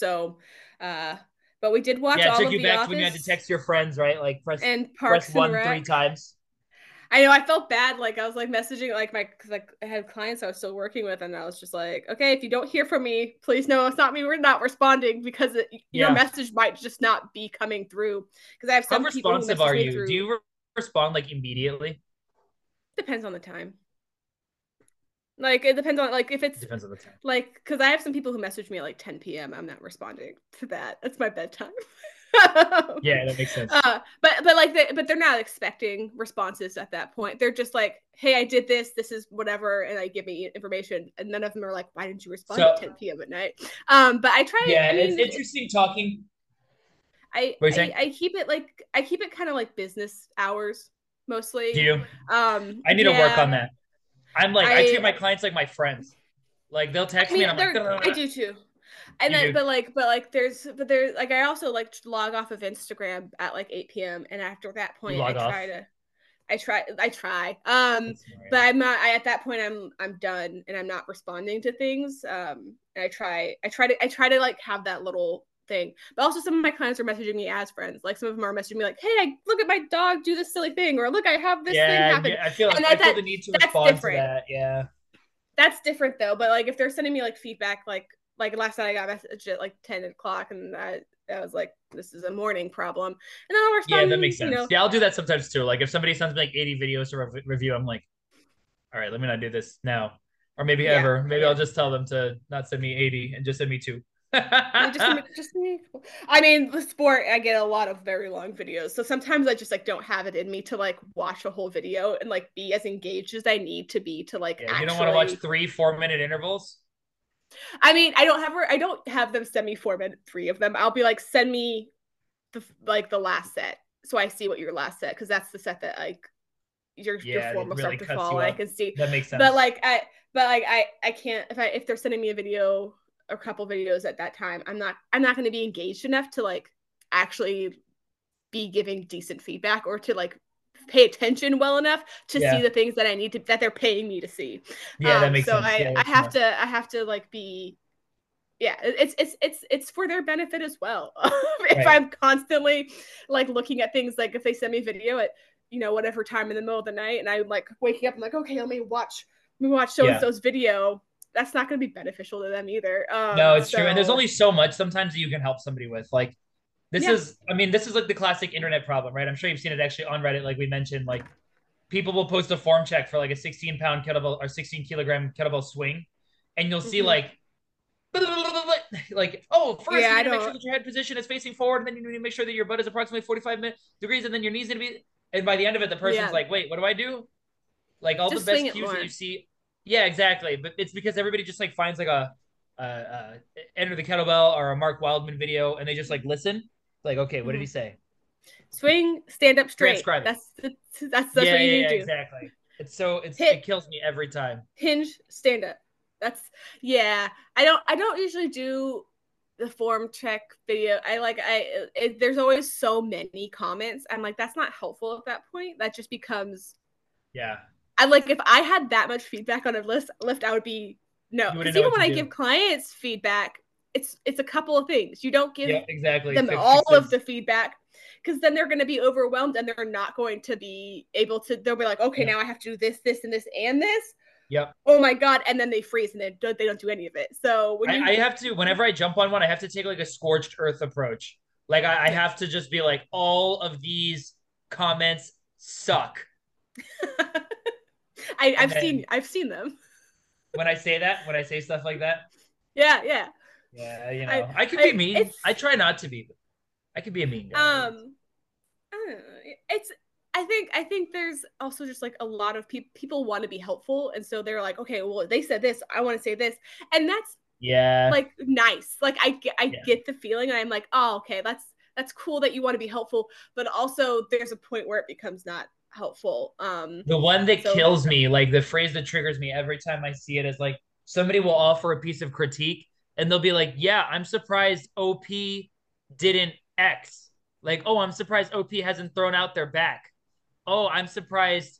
Uh but we did watch Yeah, it all took of you The back to when you had to Office text your friends, right? Like and press Parks and one three Rec. times. I know I felt bad. Like I was like messaging like cause like I had clients I was still working with, and I was just like, okay, if you don't hear from me, please know it's not me. We're not responding because your Yeah. message might just not be coming through. Because I have How some people who responsive message are me you? Do through. you respond like immediately? Depends on the time. Like it depends on like if It it's depends on the time. like because I have some people who message me at like 10 p.m. I'm not responding to that. That's my bedtime. Yeah, that makes sense. But they're not expecting responses at that point. They're just like, hey, I did this. This is whatever, and I give me information. And none of them are like, why didn't you respond at So 10 p.m. at night? But I try. yeah, I it's mean, interesting talking. What are you saying? I keep it like I keep it kind of like business hours Do mostly. you? I need to work Yeah. on that. I'm like I treat I my clients like my friends. Like they'll I text me mean, and I'm like, I do too. And you then do. there's like I also like log off of Instagram at like 8 p.m. and after that You point log off. I try. That's smart, But yeah. at that point I'm done and I'm not responding to things. And I try to like have that little thing. But also some of my clients are messaging me as friends. Like some of them are messaging me like, "Hey, look at my dog do this silly thing," or "Look, I have this thing Yeah, happen." And I feel the need to that's respond to different. that. Yeah. That's different though. But like if they're sending me like feedback, like last night I got a message at like 10 o'clock, and I was like, this is a morning problem, and then I'll Yeah, that makes respond. sense. Yeah, I'll do that sometimes too. Like if somebody sends me like 80 videos to review, I'm like, all right, let me not do this now. Or maybe Yeah, ever. I Maybe get I'll it. just tell them to not send me 80 and just send me two. Yeah, just me. I mean, the sport, I get a lot of very long videos, so sometimes I just like don't have it in me to like watch a whole video and like be as engaged as I need to be to like Yeah, you don't want to watch actually. 3 4 minute intervals. I mean, I don't have them send me 4 minute three of them. I'll be like, send me the last set, so I see what your last set, because that's the set that like your Yeah, form it will really start to cuts fall you and I up. can see. That makes But sense. like I can't if they're sending me a video, a couple videos at that time, I'm not going to be engaged enough to like actually be giving decent feedback or to like pay attention well enough to see Yeah. the things that I need to that they're paying me to see. Yeah, that makes So sense. Yeah, that's smart. I have to like be yeah, it's for their benefit as well. If Right. I'm constantly like looking at things, like if they send me video at whatever time in the middle of the night, and I'm like waking up, I'm like, okay, let me watch so and Yeah. so's video. That's not going to be beneficial to them either. No, it's true. And there's only so much sometimes that you can help somebody with. Like Yeah. this is like the classic internet problem, right? I'm sure you've seen it actually on Reddit, like we mentioned. Like people will post a form check for like a 16-pound kettlebell or 16-kilogram kettlebell swing, and you'll see Mm-hmm. like, oh, first Yeah, you I need to make sure don't. that your head position is facing forward, and then you need to make sure that your butt is approximately 45 degrees, and then your knees need to be. And by the end of it, the person's Yeah, like, wait, what do I do? Like all the just swing best it cues that you more. see. Yeah, exactly. But it's because everybody just like finds like a Enter the Kettlebell or a Mark Wildman video, and they just like listen. Like, okay, what did he Mhm. say? Swing, stand up straight. Transcribe it. That's Yeah, what you yeah, need yeah, to do. exactly. It Hit, kills me every time. hinge, stand up. That's yeah. I don't usually do the form check video. There's always so many comments. I'm like, that's not helpful at that point. That just becomes Yeah, I like if I had that much feedback on a lift, I would be no. you wouldn't Because know even what when to I do. give clients feedback, it's a couple of things. You don't give Yeah, exactly. them Quick all of fixes. the feedback because then they're going to be overwhelmed and they're not going to be able to. They'll be like, okay, Yep. now I have to do this, this, and this, and this. Yep. Oh my god! And then they freeze and they don't do any of it. So when I you have to, whenever I jump on one, I have to take like a scorched earth approach. Like I yeah, have to just be like, all of these comments suck. And then I've seen them. when I say stuff like that, Yeah, yeah. yeah, I could be I mean. it's I try not to be, but I could be a mean guy. um I don't know. I think there's also just like a lot of people want to be helpful, and so they're like, okay, well, they said this, I want to say this, and that's Yeah, like nice. Like I yeah. get the feeling, and I'm like, oh, okay, that's cool that you want to be helpful, but also there's a point where it becomes not helpful. The one that So kills me, like the phrase that triggers me every time I see it is like somebody will offer a piece of critique and they'll be like, "Yeah, I'm surprised OP didn't X." Like, "Oh, I'm surprised OP hasn't thrown out their back." "Oh, I'm surprised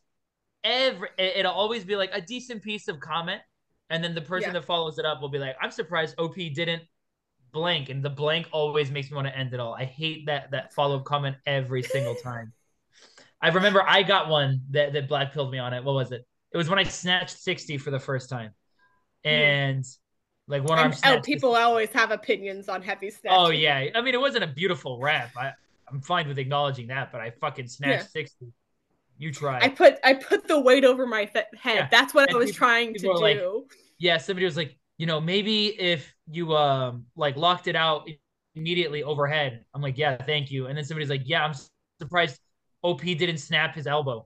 it'll always be like a decent piece of comment and then the person yeah, that follows it up will be like, "I'm surprised OP didn't blank." And the blank always makes me want to end it all. I hate that follow-up comment every single time. I remember I got one that black pilled me on it. What was it? It was when I snatched 60 for the first time. mm-hmm. And like one arm And oh, snatch. people always have opinions on heavy Oh snatching. yeah. I mean, it wasn't a beautiful rep. I'm fine with acknowledging that, but I fucking Yeah. snatched 60. You try. I put the weight over my head. Yeah. That's what I And was trying to people are like, do. yeah, somebody was like, maybe if you like locked it out immediately overhead. I'm like, yeah, thank you. And then somebody's like, yeah, I'm surprised OP didn't snap his elbow.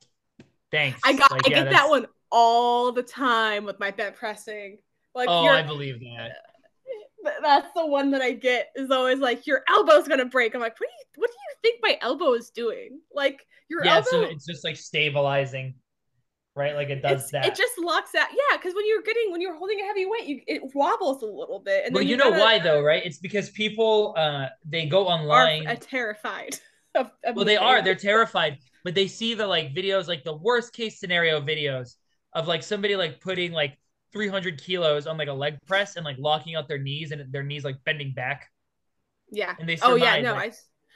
Thanks. Like, I yeah, get that that's one all the time with my bent pressing. Like oh, I you're believe that. that's the one that I get is always like your elbow's gonna break. I'm like, what do you think my elbow is doing? Like your Yeah, so elbow it's just like stabilizing, right? Like it does it that. just locks out. Yeah, because when you're holding a heavy weight, it wobbles a little bit, and Well, then you you know gotta why though, right? It's because people they go are online. terrified of Well, they are. moving. They're terrified, but they see the like videos, like the worst case scenario videos of like somebody like putting like 300 kilos on like a leg press and like locking out their knees and their knees like bending back, Yeah. and they Oh yeah. surmise No, like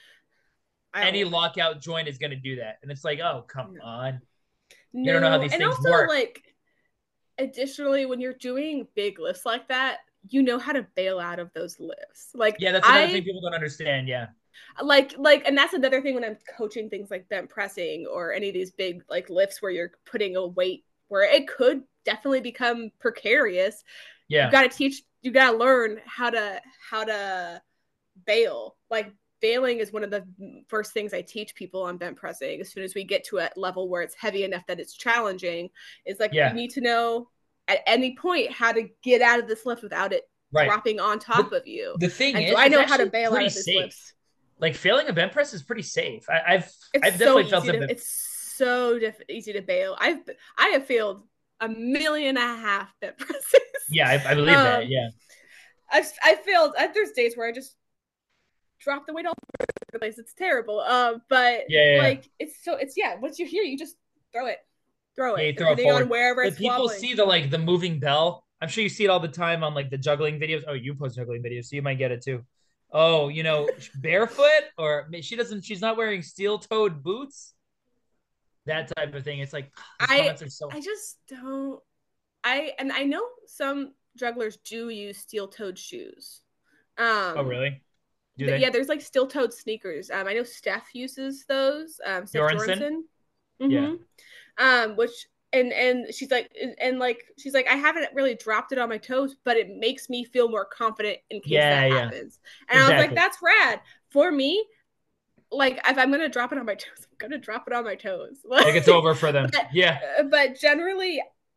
I any don't. lockout joint is going to do that, and it's like, oh come No. on, you don't know how No, these and things also work. like additionally, when you're doing big lifts like that, you know how to bail out of those lifts. Like Yeah, that's another thing I people don't understand. Yeah, and that's another thing when I'm coaching things like bent pressing or any of these big like lifts where you're putting a weight where it could definitely become precarious. yeah, You got to learn how to bail. Like bailing is one of the first things I teach people on bent pressing. As soon as we get to a level where it's heavy enough that it's challenging, is like you yeah. need to know at any point how to get out of this lift without it Right. dropping on But top of you. the thing And so is, I it's know how to actually bail out pretty of these safe. lifts. Like failing a bench press is pretty safe. It's I've so definitely felt easy a to bit. it's so easy to bail. I have failed a million and a half bent presses. Yeah, I believe that. um, Yeah, I failed. There's days where I just drop the weight all over the place. It's terrible. But yeah. like it's yeah. Once you hear, you just throw Yeah, it, you throw it depending on forward. wherever But it's people wobbling. see the like the moving bell. I'm sure you see it all the time on like the juggling videos. Oh, you post juggling videos, so you might get it too. Oh, barefoot or she's not wearing steel-toed boots. That type of thing. It's like those I comments are so. I just don't. I know some jugglers do use steel-toed shoes. Oh, Um, really? Do they? yeah, there's like steel-toed sneakers. I know Steph uses those. Steph Bjornsson? Jorgensen. Yeah. Mm-hmm. Which and she's like I haven't really dropped it on my toes, but it makes me feel more confident in case that Yeah. happens. And I was like, Exactly. that's rad. For me, like if I'm gonna drop it on my toes, I'm gonna drop it on my toes. Like it's over for them. but Yeah. but generally,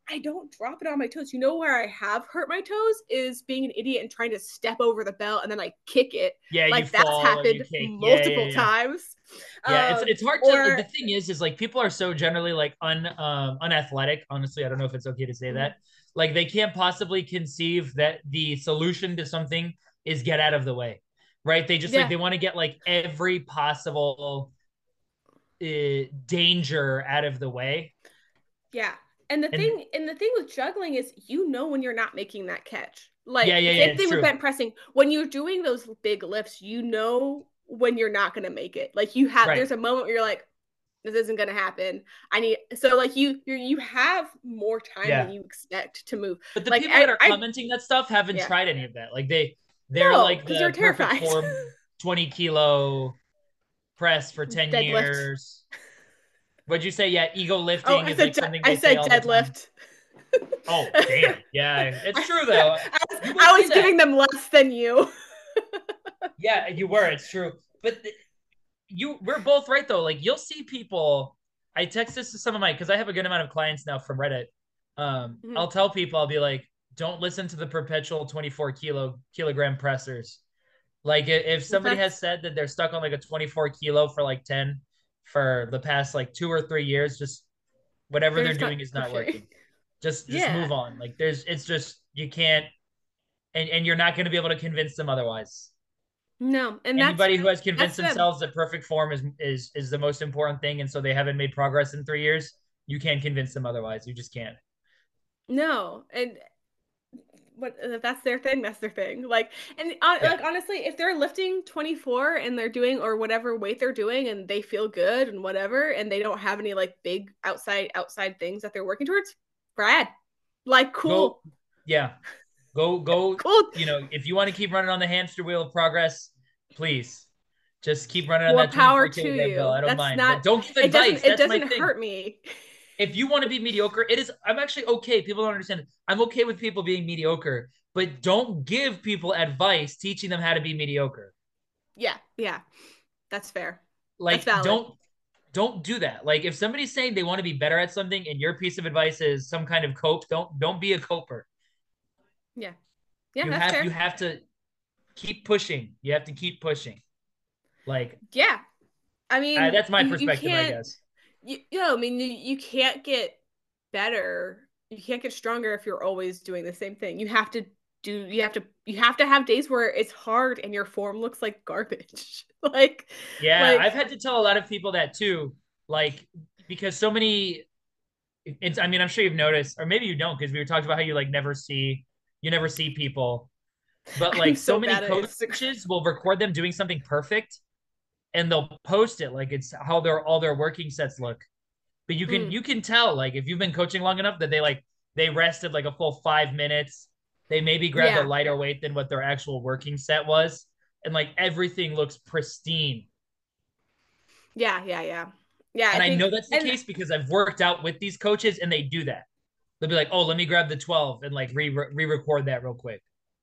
I don't drop it on my toes. You know where I have hurt my toes is being an idiot and trying to step over the belt and then I kick it. Yeah, you Like that's fall or you happened kick. Yeah, yeah, multiple yeah. times. Yeah, it's hard to Or the thing is like people are so generally like unathletic. Honestly, I don't know if it's okay to say that. Like they can't possibly conceive that the solution to something is get out of the way. Right? They just like yeah, they want to get like every possible danger out of the way. yeah. And And the thing with juggling is you know when you're not making that catch. yeah, Like yeah, yeah, same it's thing with true. bent pressing. When you're doing those big lifts, you know when you're not gonna make it. Like you have Right. there's a moment where you're like, this isn't gonna happen. I need so like you have more time than Yeah. you expect to move. But the Like people that are I commenting that stuff haven't yeah. tried any of that. Like they're No, like because you're the perfect terrified. form 20 kilo press for 10 Deadlift. years. What'd you say? Yeah, ego Oh, lifting is like something I they say said all the time. deadlift. Oh, damn. Yeah, it's true though. You will I see was that. giving them less than you. Yeah, you were. It's true. But we're both right though. Like you'll see people. I text this to some of my because I have a good amount of clients now from Reddit. I'll tell people I'll be like, don't listen to the perpetual 24 kilogram pressers. Like if somebody That's has said that they're stuck on like a 24 kilo for like 10 for the past like 2 or 3 years, just whatever they're they're just not doing is not pushing. working. Just Yeah. move on. Like it's just you can't and you're not going to be able to convince them otherwise. No, and Anybody who has that's convinced them. themselves that perfect form is the most important thing and so they haven't made progress in 3 years, you can't convince them otherwise. You just can't. No, and what if that's their thing, that's their thing. Like and Yeah. like honestly, if they're lifting 24 and they're doing or whatever weight they're doing and they feel good and whatever and they don't have any like big outside things that they're working towards, Brad, like Go cool. yeah. Go, Cool. if you want to keep running on the hamster wheel of progress, please just keep running on More that power 24 to kilogram bill. you. I don't That's mind. not But don't give advice. it That's my doesn't thing. hurt me. If you want to be mediocre, I'm actually okay. People don't understand. I'm okay with people being mediocre, but don't give people advice teaching them how to be mediocre. Yeah, yeah. That's fair. That's Like valid. don't do that. Like if somebody's saying they want to be better at something and your piece of advice is some kind of cope, don't be a coper. Yeah. Yeah, You that's have fair. you have to keep pushing. You have to keep pushing. Like Yeah. I mean, that's my you perspective, I can't guess. you know, I mean you can't get better. You can't get stronger if you're always doing the same thing. You have to have days where it's hard and your form looks like garbage. like Yeah, like I've had to tell a lot of people that too. Like because so many it's I mean, I'm sure you've noticed, or maybe you don't, because we were talking about how you never see people. But I'm like so so many bad at Instagram. coaches will record them doing something perfect and they'll post it like it's how all their working sets look. But Mm, you can tell like if you've been coaching long enough that they rested like a full 5 minutes. They maybe grabbed a yeah. lighter weight than what their actual working set was. And like everything looks pristine. Yeah, yeah, yeah. Yeah, I And I think know that's the and case because I've worked out with these coaches and they do that. They'll be like, oh, let me grab the 12 and like re-record that real quick.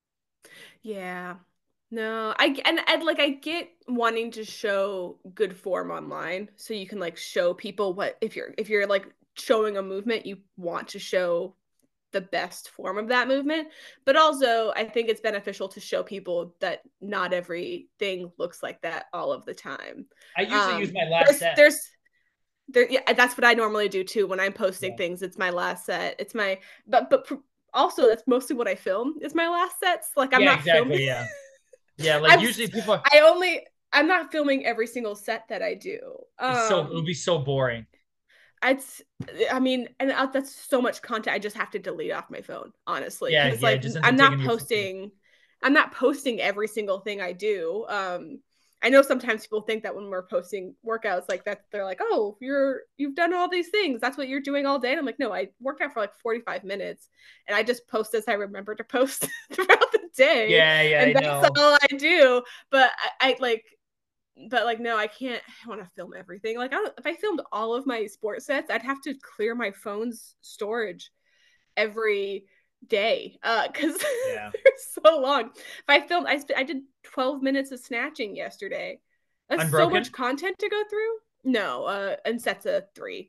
yeah. No, and like I get wanting to show good form online so you can like show people what if you're like showing a movement you want to show the best form of that movement, but also I think it's beneficial to show people that not everything looks like that all of the time. I usually use my last set. There's there yeah, that's what I normally do too when I'm posting Yeah. things. It's my last set. It's my but also that's mostly what I film is my last sets. Like I'm Yeah, not filming exactly. Yeah. Yeah. Like I'm usually people I only I'm not filming every single set that I do. it would be so boring. It's I mean, and that's so much content. I just have to delete off my phone, honestly, Yeah, because yeah. It like just ends up taking your focus. I'm not posting every single thing I do. I know sometimes people think that when we're posting workouts like that, they're like, "Oh, you've done all these things. That's what you're doing all day." And I'm like, "No, I worked out for like 45 minutes, and I just post as I remember to post throughout the day, Yeah, yeah, and I that's know. all I do." But I like but like no, I can't. I want to film everything. Like if I filmed all of my sports sets, I'd have to clear my phone's storage every day because Yeah. they're so long. If I filmed, I did 12 minutes of snatching yesterday. That's so much Unbroken? content to go through. No, in sets of three.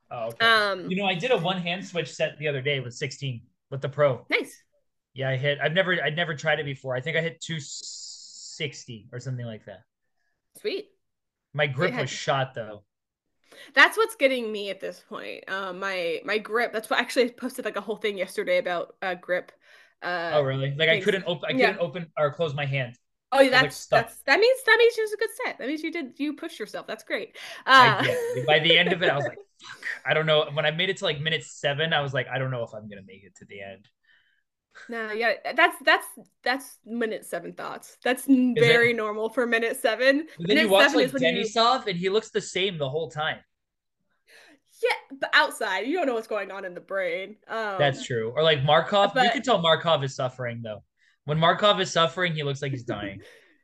Oh, okay. I did a one hand switch set the other day with 16 with the Pro. Nice. Yeah, I'd never tried it before. I think I hit 260 or something like that. Sweet. My grip was shot though. That's what's getting me at this point. My grip. That's what actually I posted like a whole thing yesterday about grip. Oh, really? Like Things. I couldn't open or close my hand. Oh, It was like stuck. that means you was a good set. That means you pushed yourself. That's great. Yeah. By the end of it, I was like, fuck. I don't know. When I made it to like minute 7, I was like, I don't know if I'm gonna make it to the end. No, yeah, that's minute 7 thoughts. That's very normal for minute 7. But then you watch like Denisov, and he looks the same the whole time. Yeah, but outside, you don't know what's going on in the brain. That's true. Or like Markov, you but can tell Markov is suffering though. When Markov is suffering, he looks like he's dying.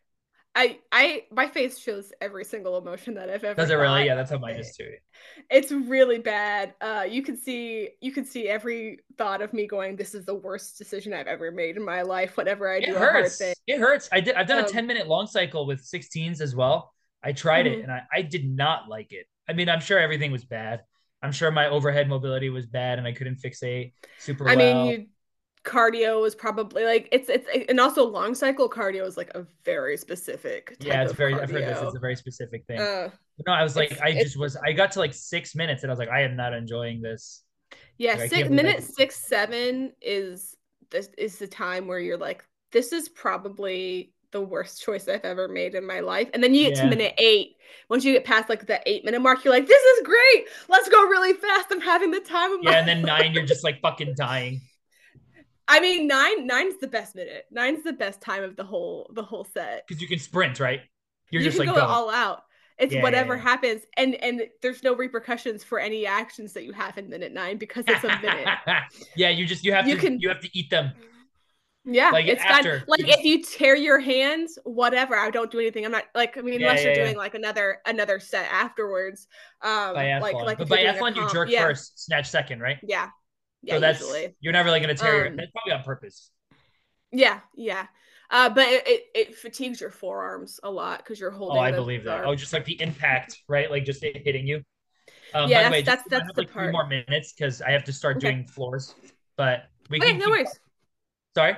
My face shows every single emotion that I've ever Does it thought. really? Yeah, that's how mine is too. It's really bad. You can see every thought of me going, this is the worst decision I've ever made in my life. Whenever I do a hard thing. It hurts. I've done a 10-minute long cycle with 16s as well. I tried it and I did not like it. I mean, I'm sure everything was bad. I'm sure my overhead mobility was bad and I couldn't fixate super well. I mean, cardio is probably like it's and also long cycle cardio is like a very specific type it's of very cardio. I've heard this. It's a very specific thing. But no, I was like, I got to like 6 minutes and I was like, I am not enjoying this. Yeah, like, minute 6, 7 is the time where you're like, this is probably the worst choice I've ever made in my life. And then you get to minute 8. Once you get past like the 8-minute mark, you're like, this is great. Let's go really fast. I'm having the time of my life. And then 9, you're just like fucking dying. I mean, 9's the best minute. 9's the best time of the whole set. Because you can sprint, right? You just like go all out. It's whatever happens, and there's no repercussions for any actions that you have in minute 9 because it's a minute. you have to eat them. Yeah, like it's after. Like if you tear your hands, whatever. I don't do anything. I'm not like. I mean, unless you're doing like another set afterwards. Biathlon. But biathlon, you jerk first, snatch second, right? Yeah. So that's usually. You're not really gonna tear your. That's probably on purpose. Yeah. But it fatigues your forearms a lot because you're holding. Oh, I believe that. Oh, just like the impact, right? Like just hitting you. By the way, that's the like part. 3 more minutes because I have to start doing floors. But we can. No worries. Sorry.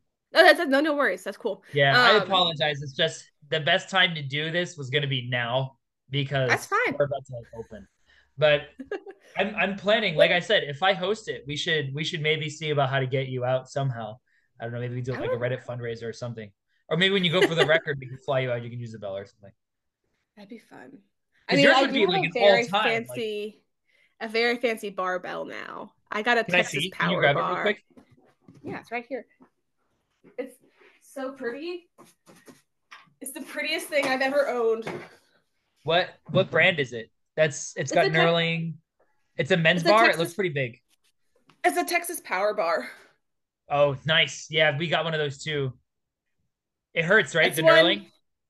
No, no worries. That's cool. Yeah, I apologize. It's just the best time to do this was going to be now because that's fine. We're about to like open. But I'm planning. Like I said, if I host it, we should maybe see about how to get you out somehow. I don't know. Maybe we do like a Reddit fundraiser or something. Or maybe when you go for the record, we can fly you out. You can use the bell or something. That'd be fun. I mean, yours would be like an all-time, a very fancy barbell now. I got a Texas Power Can you grab bar. It real quick? Yeah, it's right here. It's so pretty. It's the prettiest thing I've ever owned. What brand is it? It's got knurling. It's a men's bar. It looks pretty big. It's a Texas Power bar. Oh, nice. Yeah, we got one of those too. It hurts, right? The knurling?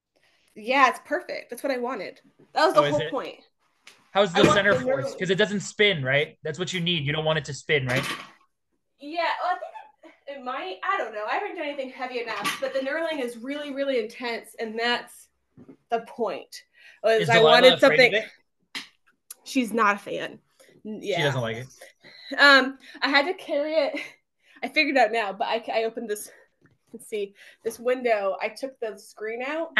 Yeah, it's perfect. That's what I wanted. That was the whole point. How's the center force? Because it doesn't spin, right? That's what you need. You don't want it to spin, right? Yeah, well, I think it might. I don't know. I haven't done anything heavy enough, but the knurling is really, really intense, and that's the point. I wanted something. She's not a fan. Yeah. She doesn't like it. I had to carry it. I figured it out now, but I opened this. Let's see this window. I took the screen out.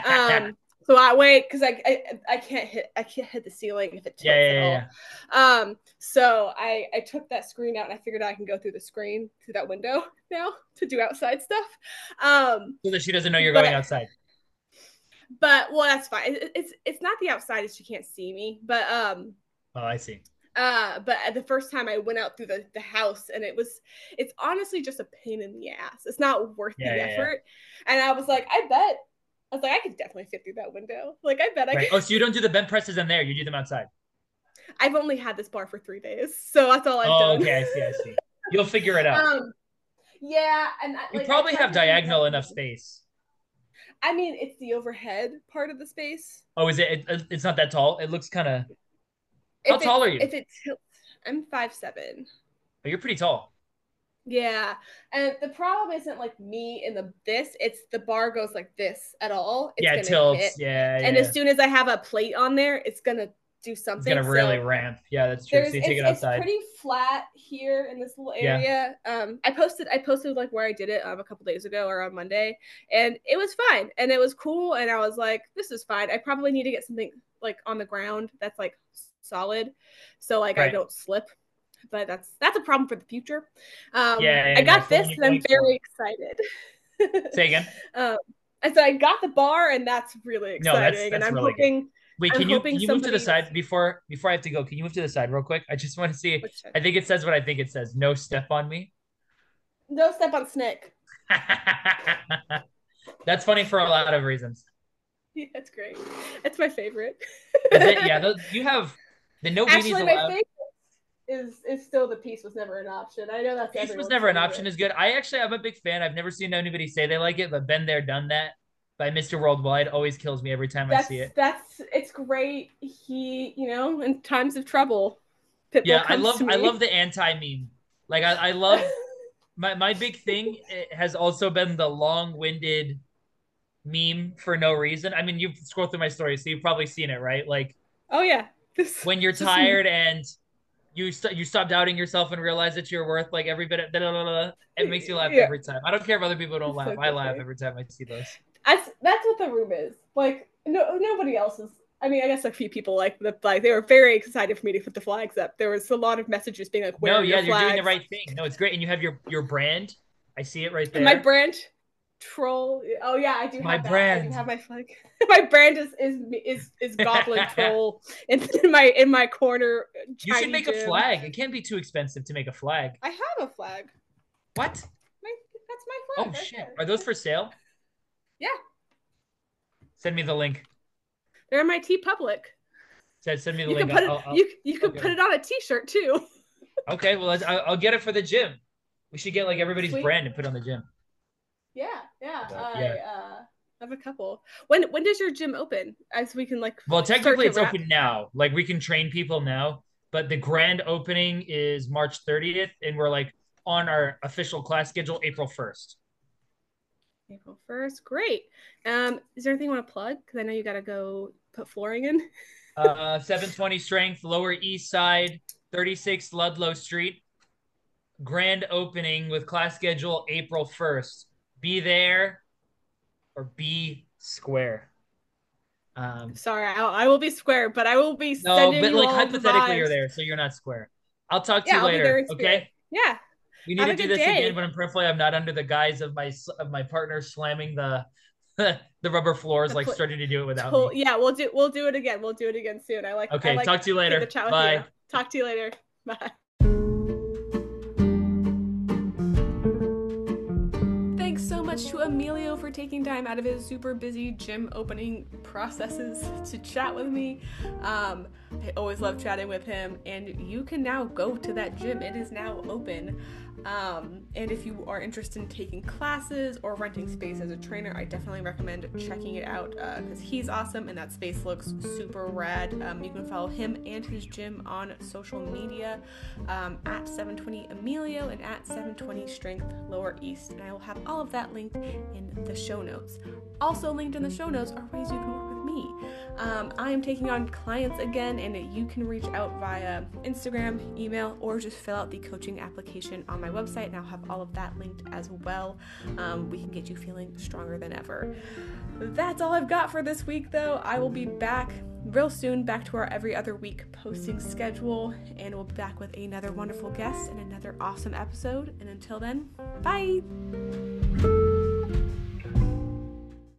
So I wait because I can't hit the ceiling if it tilts at all. So I took that screen out and I figured I can go through the screen through that window now to do outside stuff. So that she doesn't know you're going outside. But that's fine. It's not the outside if she can't see me. But oh, I see. But the first time I went out through the house and it's honestly just a pain in the ass. It's not worth the effort. And I was like, I could definitely fit through that window. Like, I bet I could. Oh, so you don't do the bent presses in there. You do them outside. I've only had this bar for 3 days. So that's all I've done. Okay. I see. You'll figure it out. Yeah. And you probably have diagonal enough space. I mean, it's the overhead part of the space. Oh, is it? It's not that tall. It looks kind of. How tall are you? If it tilts, I'm 5'7". Oh, you're pretty tall. Yeah, and the problem isn't like me in it's the bar goes like this at all. It's it tilts. Hit. Yeah. And as soon as I have a plate on there, it's gonna do something. It's gonna really ramp. Yeah, that's true. So you take it outside. It's pretty flat here in this little area. Yeah. I posted like where I did it a couple days ago or on Monday, and it was fine and it was cool. And I was like, this is fine. I probably need to get something like on the ground that's like solid, so like I don't slip. But that's a problem for the future. I got this and I'm very excited. Say again. And so I got the bar and that's really exciting. No, that's and I'm really hoping. Good. Wait, can you move to the side before I have to go? Can you move to the side real quick? I just want to see. I think it says what I think it says. No step on me. No step on Snick. That's funny for a lot of reasons. Yeah, that's great. That's my favorite. Yeah, you have the no beanies Actually, allowed. My favorite is still the peace was never an option. I know that's peace was never an option is good. I'm a big fan. I've never seen anybody say they like it, but been there, done that by Mr. Worldwide always kills me every time I see it. It's great. He, in times of trouble. I love the anti-meme. Like I love my big thing has also been the long-winded meme for no reason. I mean, you've scrolled through my story, so you've probably seen it, right? Like, oh yeah, when you're tired and you stop doubting yourself and realize that you're worth like every bit of it makes you laugh every time. I don't care if other people don't laugh. I laugh every time I see those. That's what the room is. Like nobody else is. I mean, I guess a few people like the flag. They were very excited for me to put the flags up. There was a lot of messages being like, "Where are your flags?" You're doing the right thing. No, it's great, and you have your brand. I see it right there. My brand, troll. Oh yeah, I do have my brand. I do have my flag. My brand is Goblin Troll in my corner. You should make a flag. It can't be too expensive to make a flag. I have a flag. What? That's my flag. Oh shit! There. Are those for sale? Yeah. Send me the link. They're in my TeePublic. Send me the link. You could put it on a T-shirt too. Okay, well, I'll get it for the gym. We should get like everybody's brand and put it on the gym. Yeah. I have a couple. When does your gym open? As we can like. Well, technically it's open now. Like we can train people now, but the grand opening is March 30th, and we're like on our official class schedule April 1st. April 1st, great. Is there anything you want to plug? Because I know you got to go put flooring in. 720 Strength, Lower East Side, 36 Ludlow Street. Grand opening with class schedule April 1st. Be there or be square. Sorry, I will be square, but I will be sending you all hypothetically you're there, so you're not square. I'll talk to you later. Okay? Yeah. We need to do this again, but prayerfully I'm not under the guise of my partner slamming the rubber floors, starting to do it without me. Yeah, we'll do it again. We'll do it again soon. Okay, talk to you later. Bye. Talk to you later. Bye. Thanks so much to Emilio for taking time out of his super busy gym opening processes to chat with me. I always love chatting with him, and you can now go to that gym. It is now open. And if you are interested in taking classes or renting space as a trainer, I definitely recommend checking it out because he's awesome and that space looks super rad. You can follow him and his gym on social media at 720 Emilio and at 720 Strength Lower East, and I will have all of that linked in the show notes. Also linked in the show notes are ways you can work with me. I am taking on clients again, and you can reach out via Instagram, email, or just fill out the coaching application on my website, and I'll have all of that linked as well. We can get you feeling stronger than ever. That's all I've got for this week, though. I will be back real soon, back to our every other week posting schedule, and we'll be back with another wonderful guest and another awesome episode. And until then, bye!